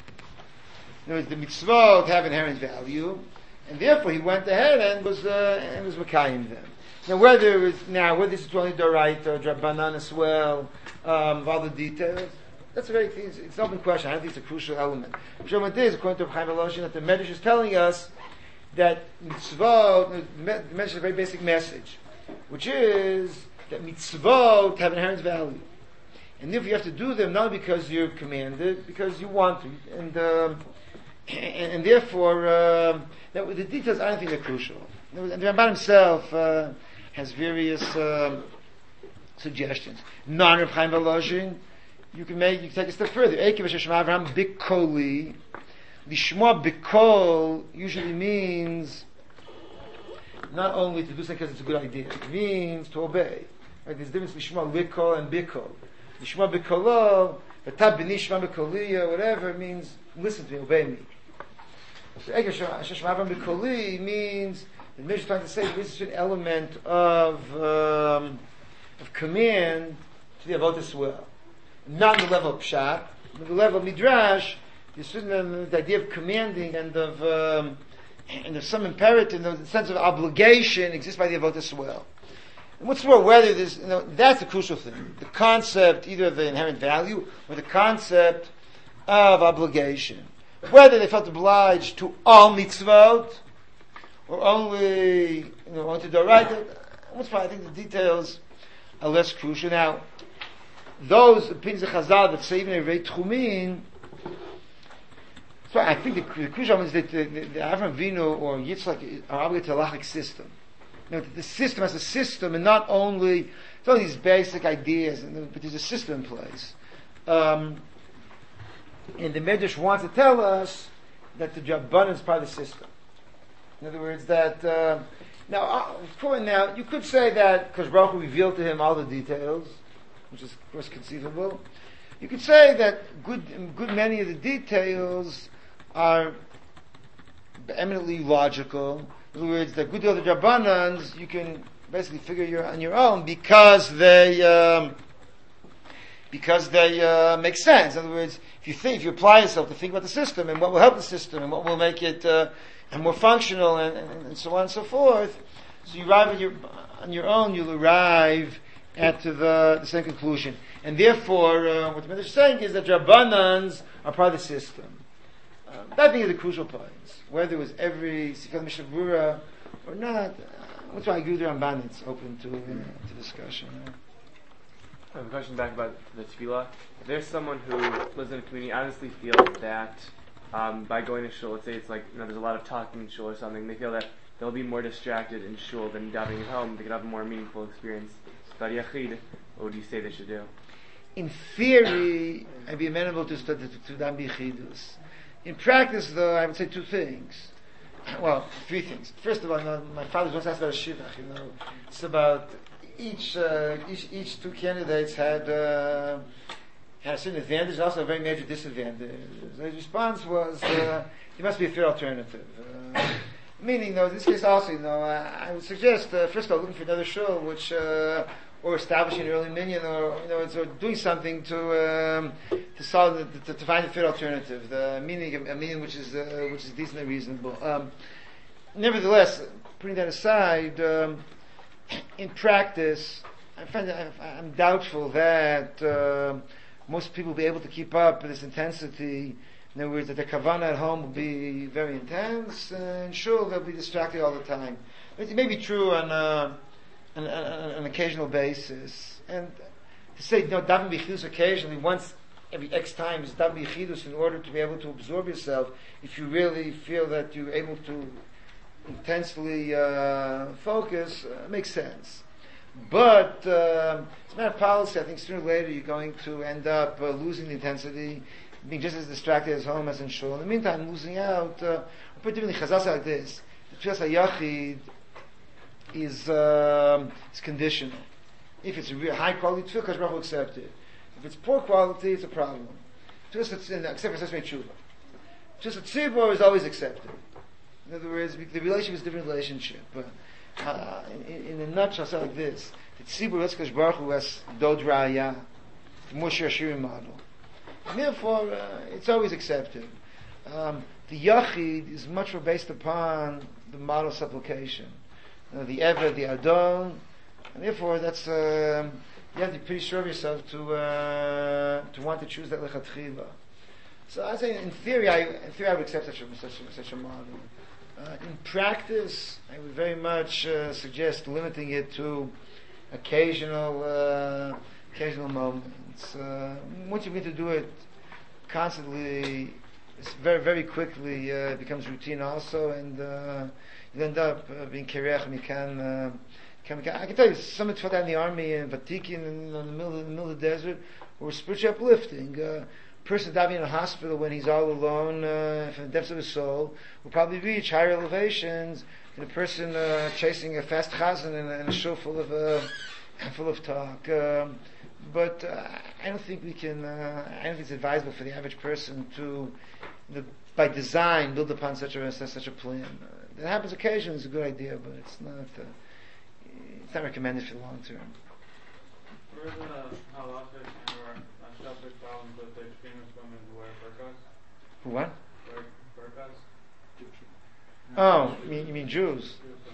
S1: other words, the mitzvot have inherent value, and therefore he went ahead and was uh, and was makayim them. Now, whether it was now whether this is only doraita or drabanan as well, um, all the details, that's a very it's, it's an open question. I don't think it's a crucial element. What is according to Chaim Volozhin that the Medrash is telling us that mitzvot, the Medrash is a very basic message, which is that mitzvot have inherent value. And if you have to do them not because you're commanded, because you want to. And um, and, and therefore, uh, that, the details I don't think they're crucial. And the Ramban himself uh, has various um, suggestions. Non-Reb Chaim Volozhin, you can make, you can take a step further. Ekev Shema Avraham Bikoli. Lishma Bikol usually means not only to do something because it's a good idea. It means to obey. Right? There's a difference between Lishma Likol and Bikol. Lishma Bikolo, V'tab B'nishma Bikoliya, whatever, means listen to me, obey me. So Ekev Shema Avraham Bikoli means the Mishnah is trying to say this is an element of um, of command to the avodas well, not on the level of pshat, but on the level of midrash. There's certain the idea of commanding and of um, and of some imperative, the sense of obligation exists by the avodas well. And what's more, whether there's you know that's the crucial thing, the concept either of the inherent value or the concept of obligation. Whether they felt obliged to all mitzvot or only, you know, want to do right. What's fine, I think the details are less crucial. Now, those opinions of Chazal that say even a Rei Tchumin, so I think the, the crucial one is that the, the, the Avraham Avinu or Yitzchak are obligated to a halachic system. You know, the system has a system, and not only, it's all these basic ideas, but there's a system in place. Um, and the Medrash wants to tell us that the Jabbanan is part of the system. In other words, that uh, now, uh, for now, you could say that because Baruch Hu revealed to him all the details, which is of course conceivable. You could say that good, good many of the details are eminently logical. In other words, the good deal of the Rabbanans you can basically figure your, on your own because they um, because they uh, make sense. In other words, if you think, if you apply yourself to think about the system and what will help the system and what will make it uh, and more functional, and, and, and so on and so forth. So you arrive on your, on your own, you'll arrive at the, the same conclusion. And therefore, uh, what the Medrash is saying is that Rabbanans are part of the system. Um, that being the crucial points. Whether it was every Sifat Mishnah Berurah or not, uh, that's why I agree with the Ramban, it's open to, uh, to discussion. Yeah.
S3: I have a question back about the tefillah. If there's someone who lives in a community, honestly feels that Um, by going to shul, let's say it's like, you know, there's a lot of talking in shul or something, they feel that they'll be more distracted in shul than davening at home, they could have a more meaningful experience. So, Yachid, what would you say they should do?
S1: In theory, I'd be amenable to to, to Dam B'Chidus. In practice, though, I would say two things. Well, three things. First of all, you know, my father once asked about a shidduch, you know, it's about each, uh, each, each two candidates had, uh, had a certain advantage and also a very major disadvantage. His response was, uh, there must be a third alternative. Uh, meaning, though, in this case also, you know, I, I would suggest, uh, first of all, looking for another shul, which, uh, or establishing an early minyan, or, you know, it's, or doing something to, um, to solve, the, to, to find a third alternative, the meaning, a meaning which is, uh, which is decent and reasonable. Um, nevertheless, putting that aside, um, in practice, I find that I'm doubtful that, uh, most people will be able to keep up with this intensity. In other words, that their kavanah at home will be very intense, and sure, they'll be distracted all the time. It may be true on, uh, on, on an occasional basis. And to say, you know, daven b'chidus occasionally, once every X times, daven b'chidus in order to be able to absorb yourself, if you really feel that you're able to intensely uh, focus, uh, makes sense. But uh, it's a matter of policy. I think sooner or later you're going to end up uh, losing the intensity, being just as distracted as home as in shul. In the meantime, losing out. Uh, put differently, Chazal say like this: the Tfilas HaYachid is um, is conditional. If it's a real high quality tefillah, Kadosh Baruch Hu will accept it. If it's poor quality, it's a problem. Tfilas except for Sesmei Tshuva. Tfilas Tzibor is always accepted. In other words, the relationship is a different relationship. But, Uh, in, in a nutshell, say like this: the Tzibur Kadosh Baruch Hu has Dod Raya, the Moshe Ashirim model, and therefore uh, it's always accepted. Um, the Yachid is much more based upon the model of supplication, uh, the Eved, the Adon, and therefore that's uh, you have to be pretty sure of yourself to uh, to want to choose that lechatchila. So I say, in theory, I in theory I would accept such a such a, such a model. Uh, in practice, I would very much uh, suggest limiting it to occasional, uh, occasional moments. Uh, once you begin to do it constantly, it's very, very quickly uh, becomes routine also, and uh, you end up uh, being kerech mikan. Uh, I can tell you, some of the in the army and Vatiki in, in the middle of the middle of the desert were spiritually uplifting. Uh, person diving in a hospital when he's all alone uh, from the depths of his soul will probably reach higher elevations than a person uh, chasing a fast chazan in, in a show full of uh, full of talk. Um, but uh, I don't think we can. Uh, I don't think it's advisable for the average person to, the, by design, build upon such a such a plan. Uh, it happens occasionally; it's a good idea, but it's not. Uh, it's not recommended for the long term.
S4: Where is the halachic and or shellfish problems with the extremist women who wear burqas?
S1: Who what?
S4: Wear burqas?
S1: Oh, you mean, you mean Jews?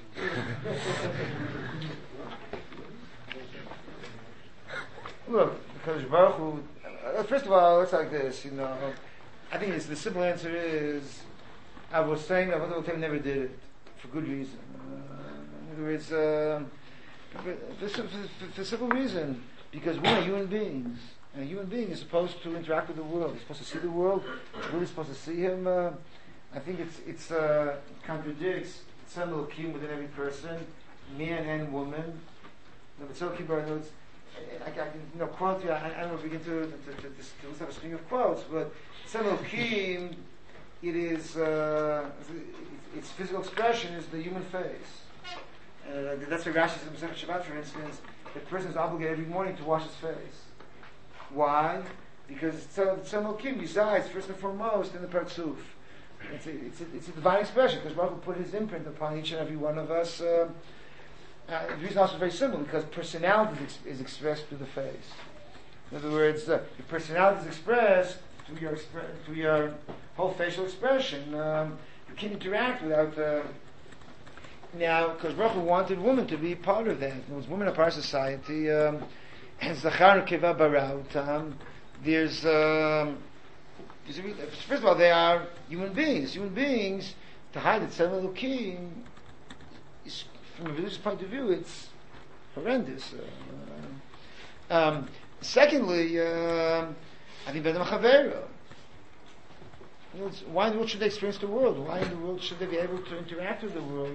S1: Look, because Baruch Hu, uh, first of all, it's like this, you know. I think it's, the simple answer is, I was saying that Avodah never did it for good reason. Uh, in other words, uh, for, for, for, for simple reason, because we are human beings. And a human being is supposed to interact with the world. He's supposed to see the world. We're really supposed to see him. Uh, I think it's it's uh, it contradicts some Elokim within every person, man and woman. The Mitzvah Kibbutz notes. I, I can you know quote you. I, I don't know if we get to to, to, to, to have a string of quotes, but some Elokim, it is uh, its physical expression is the human face. Uh, that's why Rashi says in Shabbat, for instance, the person is obligated every morning to wash his face. Why? Because Tzem Elokim resides first and foremost in the Partzuf. It's a, it's, a, it's a divine expression because Baruch Hu put his imprint upon each and every one of us. Uh, uh, the reason also is very simple because personality is, ex- is expressed through the face. In other words, uh, your personality is expressed through your expre- through your whole facial expression. Um, you can't interact without. Uh, now, because Baruch Hu wanted women to be part of that. Because women are part of society. Um, and Zachar Keva Barautam. There's. Um, First of all, they are human beings. Human beings, to hide it, Tzem Elokim, is, from a religious point of view, it's horrendous. Uh, um, secondly, uh, I think Bedem Chavera. You know, why in the world should they experience the world? Why in the world should they be able to interact with the world?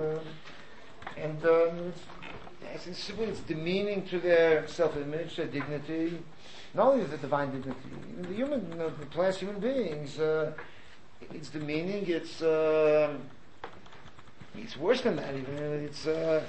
S1: Uh, and um, it's, it's simply it's demeaning to their self-image, their dignity. Not only is it divine dignity, even the human, you know, the class human beings, uh, it's demeaning, it's, uh, it's worse than that even, it's, uh,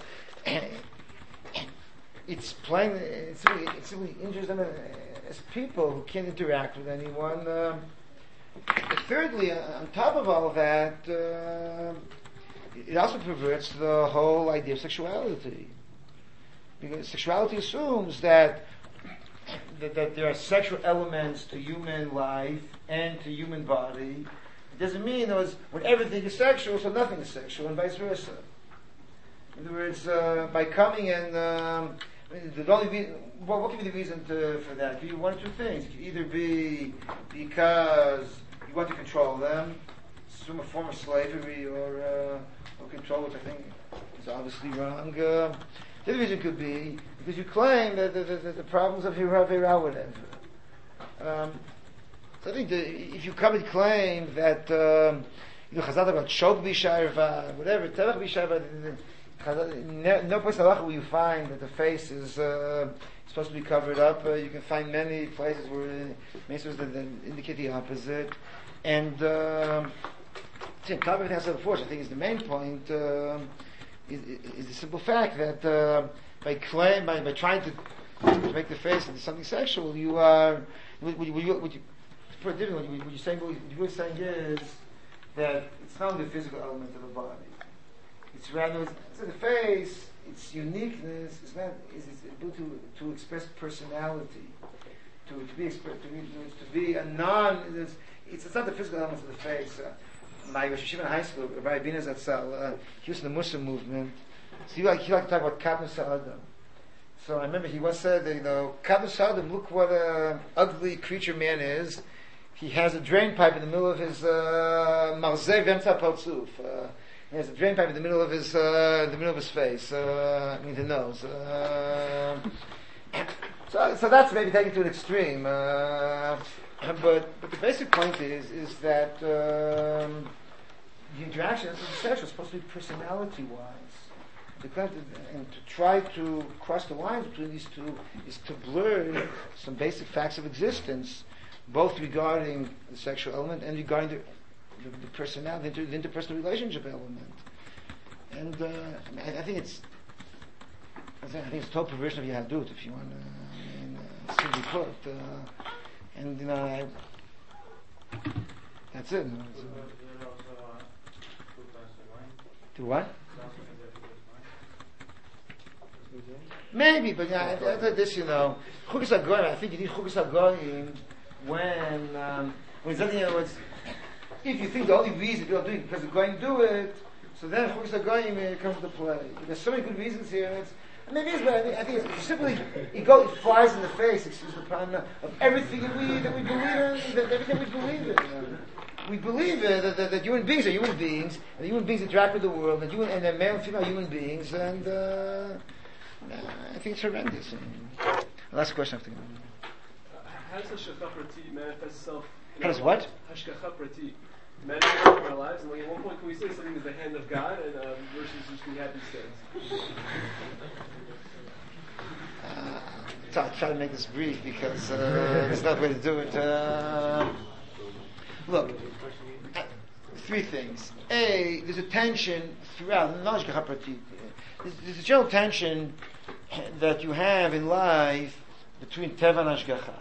S1: it's plain, it's really, it really injures them as people who can't interact with anyone. Uh, thirdly, on top of all of that, uh, it also perverts the whole idea of sexuality. Because sexuality assumes that That, that there are sexual elements to human life and to human body. It doesn't mean that when everything is sexual, so nothing is sexual, and vice versa. In other words, uh, by coming and um, I mean, the only reason, well, what could be the reason to, for that? It could be one or two things. It could either be because you want to control them, some form of slavery or, uh, or control, which I think is obviously wrong. Uh, The other reason could be because you claim that the, the, the problems of Hira Vera, whatever. Um, so I think the, if you come and claim that um, you know Chazal about Shok B'Sharva, whatever Tevach B'Sharva, no place in Halacha will you find that the face is uh, supposed to be covered up. Uh, you can find many places where many sources that, that indicate the opposite. And um, to cover everything I said before, which I think is the main point. Uh, Is, is the simple fact that uh, by claim, by, by trying to, to make the face into something sexual, you are, what, what, what, what you, to put it differently, what you're saying, what you're really saying is that it's not only the physical element of the body. It's rather, it's in the face, its uniqueness is not, is its ability to, to express personality, to, to be express, to be, to be a non, it's, it's not the physical elements of the face. Uh, My Rosh Yeshiva in high school, Rabbi Bina Zatzal, uh, he was in the Muslim movement. So he liked, he liked to talk about Kadmus Ha'adam. So I remember he once said, that, you know, Kadmus Ha'adam, look what a ugly creature man is. He has a drain pipe in the middle of his Marzeh Vemta Partzuf. He has a drain pipe in the middle of his, uh, the middle of his face. Uh, I mean the nose. Uh, So, so that's maybe taken to an extreme. Uh, but, but the basic point is is that um, the interaction is essential. It's supposed to be personality-wise. And to try to cross the lines between these two is to blur some basic facts of existence, both regarding the sexual element and regarding the, the, the personality, the, inter, the interpersonal relationship element. And uh, I, mean, I think it's, I think it's a total perversion of Yahadut, if you want to, I mean, uh, simply put. Uh, and you know, I, that's it. You know, so. To what? Maybe, but yeah, I, I thought this, you know, Chukas HaGoyim, I think you need Chukas HaGoyim when, um, when something, in other words, if you think the only reason people are doing it because the Goyim do it, so then Chukas HaGoyim uh, comes into play. There's so many good reasons here, and it's, and maybe it's, but I think, I think it's simply, it goes, it flies in the face, excuse the pun, of everything that we, that we believe in, that everything we believe in. You know. We believe uh, that, that, that human beings are human beings, and human beings interact with the world, and, human, and they're male and female human beings, and, uh, I think it's horrendous. Last question. I think.
S5: Uh, how does Hashgacha Prati manifest itself?
S1: How does what?
S5: Hashgacha Prati manifest itself in our lives. And like at one point, can we say something is the hand of God, and um, versus just we have these things?
S1: Uh, so I'll try to make this brief because uh, there's no way to do it. Uh, look, uh, three things. A, there's a tension throughout. Not Hashgacha Prati. There's, there's a general tension that you have in life between Teva and Hashgacha.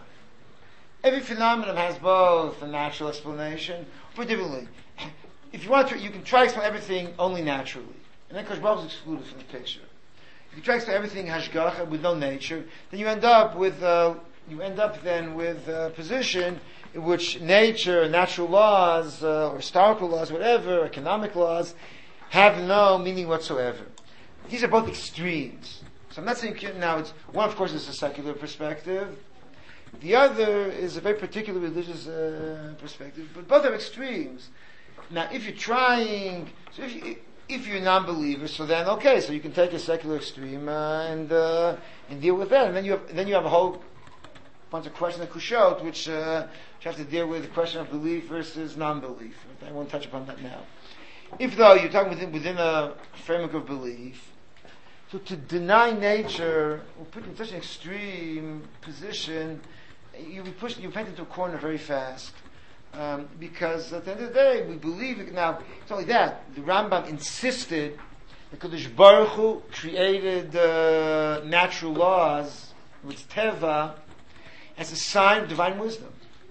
S1: Every phenomenon has both a natural explanation, or differently. If you want to, you can try to explain everything only naturally, and then Kosh Baruch is excluded from the picture. If you try to explain everything Hashgacha with no nature, then you end up with uh, you end up then with a position in which nature, natural laws, uh, or historical laws, whatever, economic laws, have no meaning whatsoever. These are both extremes. So I'm not saying now it's one, of course, is a secular perspective. The other is a very particular religious uh, perspective. But both are extremes. Now, if you're trying, so if you, if you're a non-believer, so then okay, so you can take a secular extreme uh, and uh, and deal with that, and then you have then you have a whole bunch of questions of kushot, which uh, you have to deal with the question of belief versus non-belief. I won't touch upon that now. If though you're talking within within a framework of belief. So to deny nature, or put in such an extreme position, you'll be pushed, you're painted into a corner very fast. Um, because at the end of the day, we believe it. Now, it's only that. The Rambam insisted that Kadosh Baruch Hu created uh, natural laws, with Teva, as a sign of divine wisdom.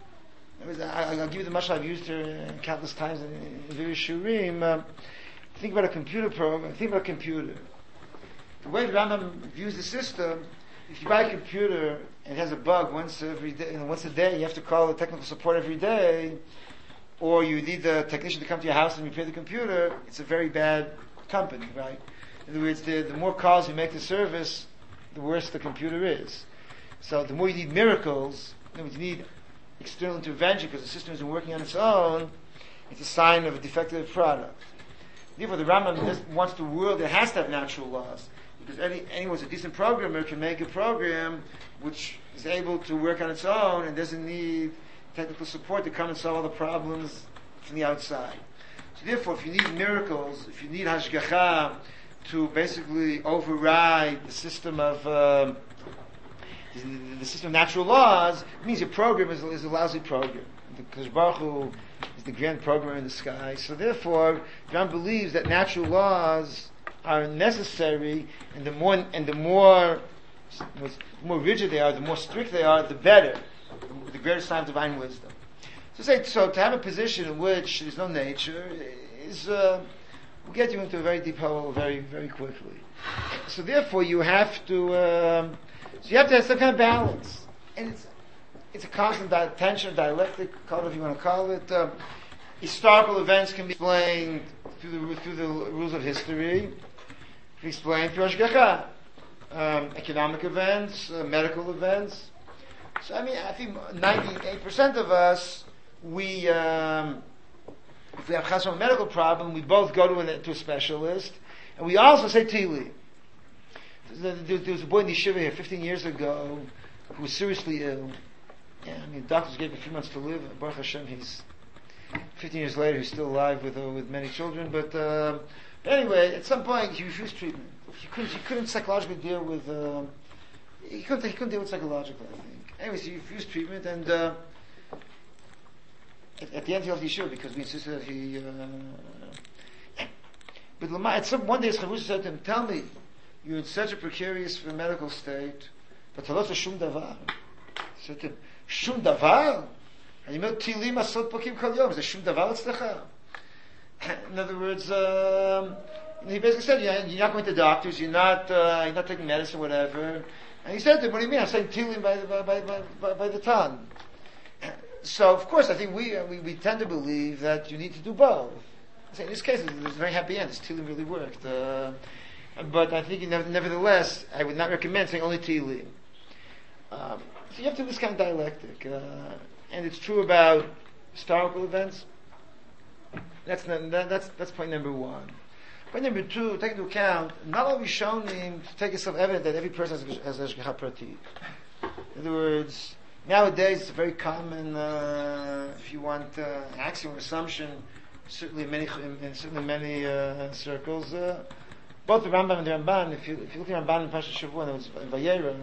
S1: Was, I, I'll give you the mashal I've used here countless times in, in various shurim. Uh, think about a computer program, think about a computer. The way the Rambam views the system, if you buy a computer and it has a bug once every day, once a day, you have to call the technical support every day, or you need the technician to come to your house and repair the computer, it's a very bad company, right? In other words, the, the more calls you make to service, the worse the computer is. So the more you need miracles, in other words, you need external intervention because the system isn't working on its own, it's a sign of a defective product. Therefore, the Rambam wants the world that has to have natural laws. Because any, anyone who's a decent programmer can make a program which is able to work on its own and doesn't need technical support to come and solve all the problems from the outside. So therefore, if you need miracles, if you need Hashgacha to basically override the system of um, the, the system of natural laws, it means your program is, is a lousy program. Because Baruch Hu is the grand programmer in the sky. So therefore, John believes that natural laws are necessary, and the more and the more the more rigid they are, the more strict they are, the better, the greater sign of divine wisdom. So, say so to have a position in which there's no nature is uh, will get you into a very deep hole very very quickly. So therefore, you have to um, so you have to have some kind of balance, and it's it's a constant di- tension, dialectic, call it if you want to call it. Uh, historical events can be explained through the through the rules of history. Explained through Hashgacha. Um, economic events, uh, medical events. So I mean, I think ninety-eight percent of us, we, um, if we have a medical problem, we both go to, an, to a specialist, and we also say Tehillim. There, there was a boy in the yeshiva here fifteen years ago, who was seriously ill. Yeah, I mean, doctors gave him a few months to live. Baruch Hashem, he's fifteen years later, he's still alive with uh, with many children. But uh, anyway, at some point, he refused treatment. He couldn't, he couldn't psychologically deal with. Uh, he couldn't. He couldn't deal with psychologically. I think. Anyways, he refused treatment, and uh, at, at the end, he left Yeshiva because we insisted that he. Uh, but Lama, at some one day, his Chavrusa said to him, "Tell me, you're in such a precarious medical state, but talot shum davar." He said to him, "Shum davar." And you know, Tilim asot pokim kol yom. Is there shum davar atzlecha? In other words, um, he basically said, yeah, "You're not going to doctors. You're not. Uh, you're not taking medicine, whatever." And he said to him, "What do you mean? I'm saying Tilim by, by, by, by, by the tongue." So, of course, I think we, we we tend to believe that you need to do both. So in this case, there's a very happy end. This Tilim really worked. Uh, but I think, nevertheless, I would not recommend saying only Tilim. Um, so you have to do this kind of dialectic. Uh, and it's true about historical events. That's, that, that's, that's point number one. Point number two, take into account, not only shown him to take it self-evident that every person has, has Hashgacha Pratit. In other words, nowadays it's a very common, uh, if you want, uh, axiom or assumption, certainly in many, in certainly many uh, circles. Uh, both the Rambam and the Ramban, if you, if you look at the Ramban in Parashat Shavua, and it was Vayera,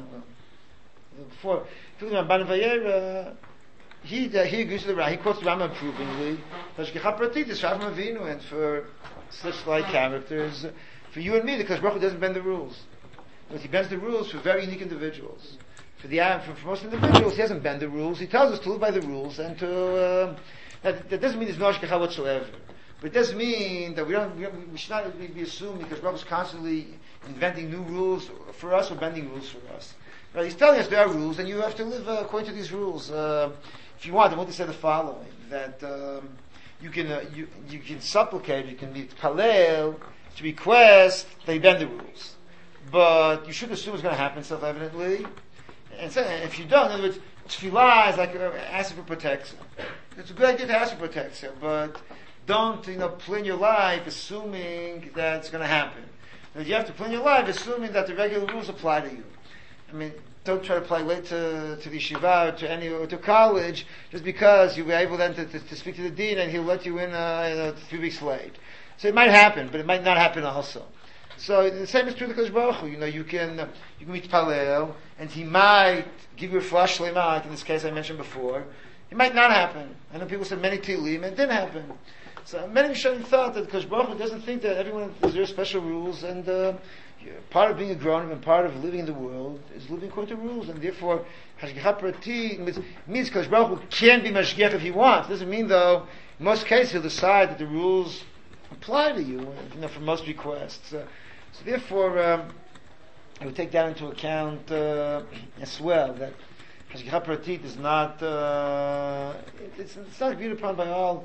S1: before, if you look at the Ramban and Vayera, he, uh, he agrees with the Rambam, he quotes the Rambam approvingly, Hashgacha Pratit is Avram Avinu, and for such like characters, for you and me, because Baruch Hu doesn't bend the rules. But he bends the rules for very unique individuals. For the for, for most individuals, he doesn't bend the rules. He tells us to live by the rules, and to uh, that, that doesn't mean there's no Hashgacha whatsoever. But it does mean that we don't we, we should not be assuming because Baruch Hu is constantly inventing new rules for us or bending rules for us. But he's telling us there are rules, and you have to live uh, according to these rules. Uh, if you want, I want to say the following: that. Um, You can uh, you you can supplicate, you can be kalel to request they bend the rules, but you shouldn't assume it's going to happen self-evidently. And so, if you don't, in other words, tefillah is like uh, asking for protection. It's a good idea to ask for protection, but don't you know plan your life assuming that it's going to happen. And you have to plan your life assuming that the regular rules apply to you. I mean, don't try to apply late to, to the yeshiva or to any or to college just because you were able then to, to, to speak to the dean and he'll let you in uh, you know, three weeks late. So it might happen, but it might not happen also. So the same is true with Kodesh Baruch Hu. You know, you can uh, you can meet Palel and he might give you a flash like in this case I mentioned before. It might not happen. I know people said many Tilim and it didn't happen. So many Rishonim thought that Kodesh Baruch Hu doesn't think that everyone deserves special rules, and uh, part of being a grown-up and part of living in the world is living according to rules, and therefore Hashgacha Pratit means, means Kodesh Baruch Hu can be Mashgiach if he wants. It doesn't mean though, in most cases he'll decide that the rules apply to you, you know, for most requests. Uh, so therefore, um, I would take that into account uh, as well, that Hashgacha Pratit is not, uh, it's, it's not agreed upon by all.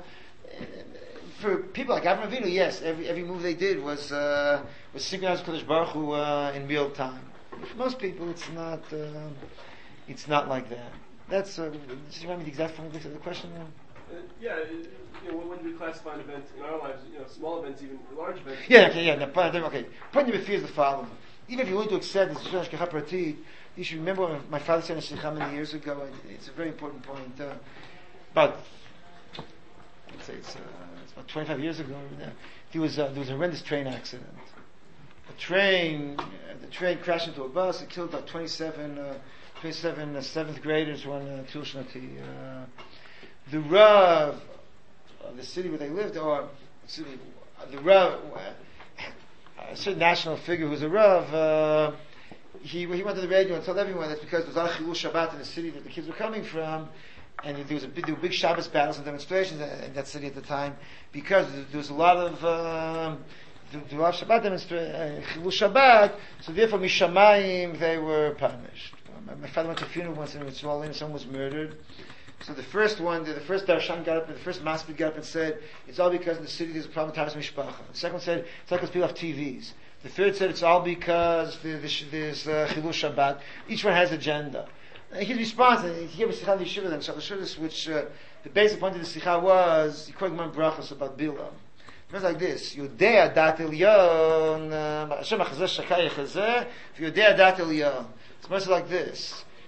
S1: For people like Avram Avinu, yes, every every move they did was uh, was synchronized with Kodesh Baruch Hu uh, in real time. For most people, it's not uh, it's not like that. That's uh, just remind me the exact form of the question.
S5: Uh, yeah, it, you know, when we classify an event in our lives, you know, small events, even large events.
S1: Yeah, okay, yeah. No, okay. Point number three is the following: even if you're willing to accept this Hashgacha Pratit, you should remember what my father said in Shikha many years ago. And it's a very important point. Uh, about let's say it's. Uh, About twenty-five years ago, there was a, there was a horrendous train accident. The train, uh, the train crashed into a bus. It killed about twenty-seven, uh, twenty-seven uh, seventh graders, one uh, Tul Shnati. Uh, the Rav of the city where they lived, or excuse me, the Rav, uh, a certain national figure who was a Rav, uh, he he went to the radio and told everyone that's because there was a lot of Chilul Shabbat in the city that the kids were coming from. And there was a big, there were big Shabbos battles and demonstrations in that city at the time because there was a lot of uh, there was Shabbat demonstrations, Chilul Shabbat. So therefore, Mishamayim they were punished. My, my father went to a funeral once in Mitzvah and someone was murdered. So the first one, the, the first Darshan got up, the first Masbid got up and said, "It's all because in the city there's a problem with Taras Mishpacha." The second one said, "It's all because people have T Vs." The third said, "It's all because there's uh, Chilul Shabbat." Each one has agenda. His response, and he gave a sikha in the yeshiva then, Shalashudis, which uh, the basic point of the sikha was, he quoted Gemara Brachos about Bilam. It was like this: Yodea dat elyon, Hashem achazeh shakay yachazeh, Yodea dat elyon. It's much like this: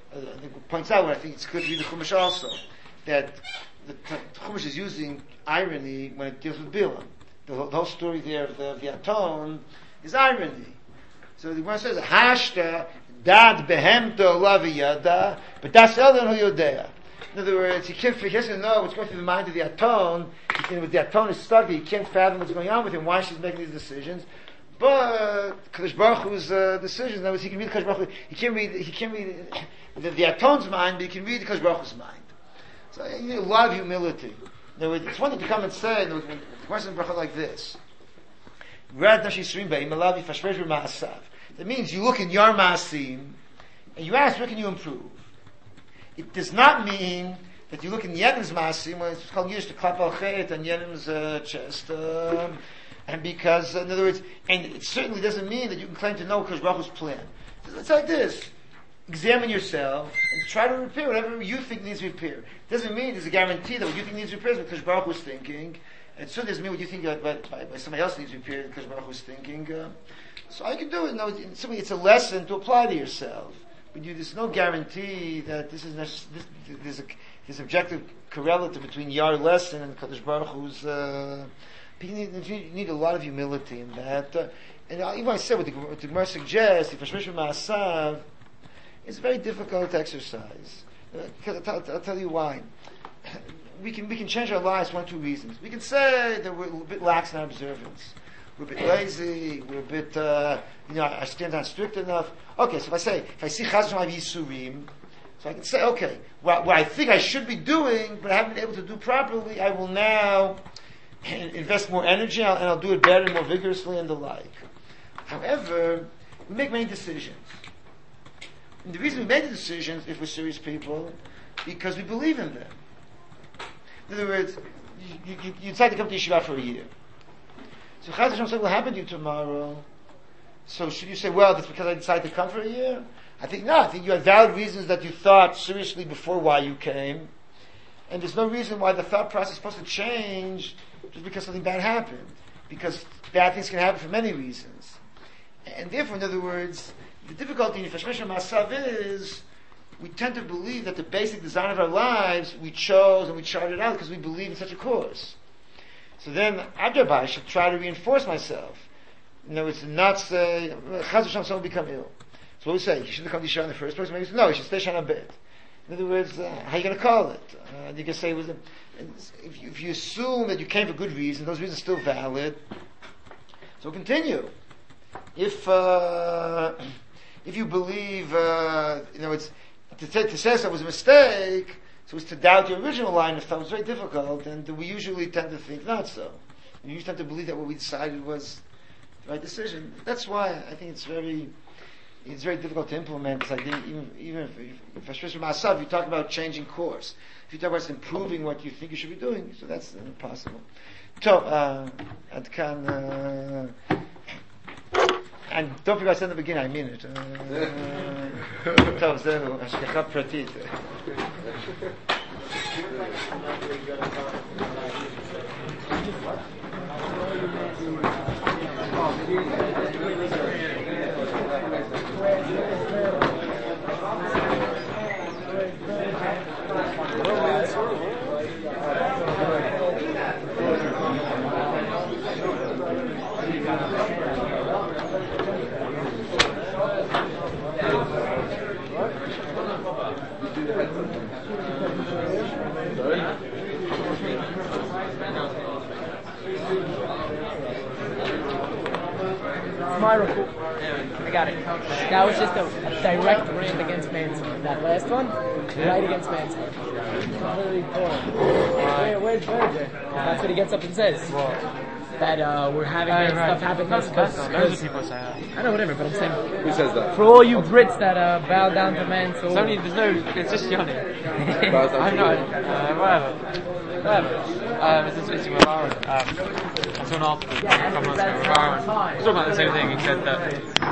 S1: uh, I think points out, what I think it's good to read the Chumash also, that the, the Chumash is using irony when it deals with Bilam. The, the whole story there of the, of the Aton is irony. So the Gemara says, Hashta dad behemto laviyada, but that's elden hu yodea. In other words, he can't, he doesn't know what's going through the mind of the Aton. He can, with the Aton is stuck, he can't fathom what's going on with him, why she's making these decisions. But Kadosh Baruch Hu's uh, decisions, in other words, he can read Kadosh Baruch Hu. He can't read. He can't read the, the Aton's mind, but he can read Kadosh Baruch Hu's mind. So you need a lot of humility. In other words, it's one thing to come and say, in other words, the question of bracha like this. That means you look in your maasim and you ask, where can you improve? It does not mean that you look in Yenim's maasim, when it's called Yish to klap al chet on Yenim's uh, chest, um, and because, in other words, and it certainly doesn't mean that you can claim to know Kadosh Baruch Hu's plan. It's like this. Examine yourself and try to repair whatever you think needs repair. It doesn't mean there's a guarantee that what you think needs repair is what Kadosh Baruch Hu was thinking. It certainly doesn't mean what you think by, by, by somebody else needs repair is Kadosh Baruch Hu was thinking. Uh, so I can do it. No, it's, it's a lesson to apply to yourself. But you, there's no guarantee that this is this, there's a there's objective correlative between your lesson and Kadosh Baruch Hu's. Uh, you need, you need a lot of humility in that. Uh, and even I said what the, what the Gemara suggests, if Hashmish Ma'asav, it's a very difficult exercise. Uh, I'll, tell, I'll tell you why. We can we can change our lives for one or two reasons. We can say that we're a bit lax in our observance. We're a bit lazy. We're a bit, uh, you know, our standards aren't strict enough. Okay, so if I say, if I see Chaz V'Shalom Yisurim, so I can say, okay, what, what I think I should be doing, but I haven't been able to do properly, I will now invest more energy and I'll do it better, more vigorously, and the like. However, we make many decisions. And the reason we make the decisions, if we're serious people, because we believe in them. In other words, you, you, you decide to come to yeshiva for a year. So Chaz Hashem said, what will happen to you tomorrow? So should you say, well, that's because I decided to come for a year? I think not. I think you had valid reasons that you thought seriously before why you came. And there's no reason why the thought process is supposed to change just because something bad happened. Because bad things can happen for many reasons. And therefore, in other words, the difficulty in Yifashmesh Ma'asav is we tend to believe that the basic design of our lives we chose and we charted out because we believe in such a course. So then, Adrabah, I should try to reinforce myself. In other words, not say, Chaz Hashem, someone will become ill. So what we say? You shouldn't come to Yisrael in the first place. Maybe say, no, you should stay Shana Bet. In other words, uh, how are you going to call it? Uh, you can say, was it, if, you, if you assume that you came for good reason, those reasons are still valid. So continue. If uh, if you believe, uh, you know, it's to, t- to say that was a mistake, so it's to doubt your original line of thought was very difficult, and we usually tend to think not so. We usually tend to believe that what we decided was the right decision. That's why I think it's very it's very difficult to implement this idea. Even even if, if, if myself, you talk about changing course. If you talk about improving what you think you should be doing, so that's impossible. So, uh, Ad Kan. Uh, And don't forget I said in the beginning, I mean it. טוב, זהו, השגחה פרטית.
S6: Miracle. I got it. That was just a, a direct rant against Mansour. That last one, right against Mansour. Completely cool. Where, where's Berger? That's what he gets up and says. That uh, we're having right, right. stuff happen. That's, that's, those people say that. I know, whatever, but I'm saying.
S7: Who says that?
S6: For all you Brits that uh, bow down to Mansour.
S3: There's only, there's no, it's just Yanni. I'm not, uh, whatever. Whatever. Um, it's just speaking with Aaron. Um, I saw an article from Aaron. It's all about the same thing. He said that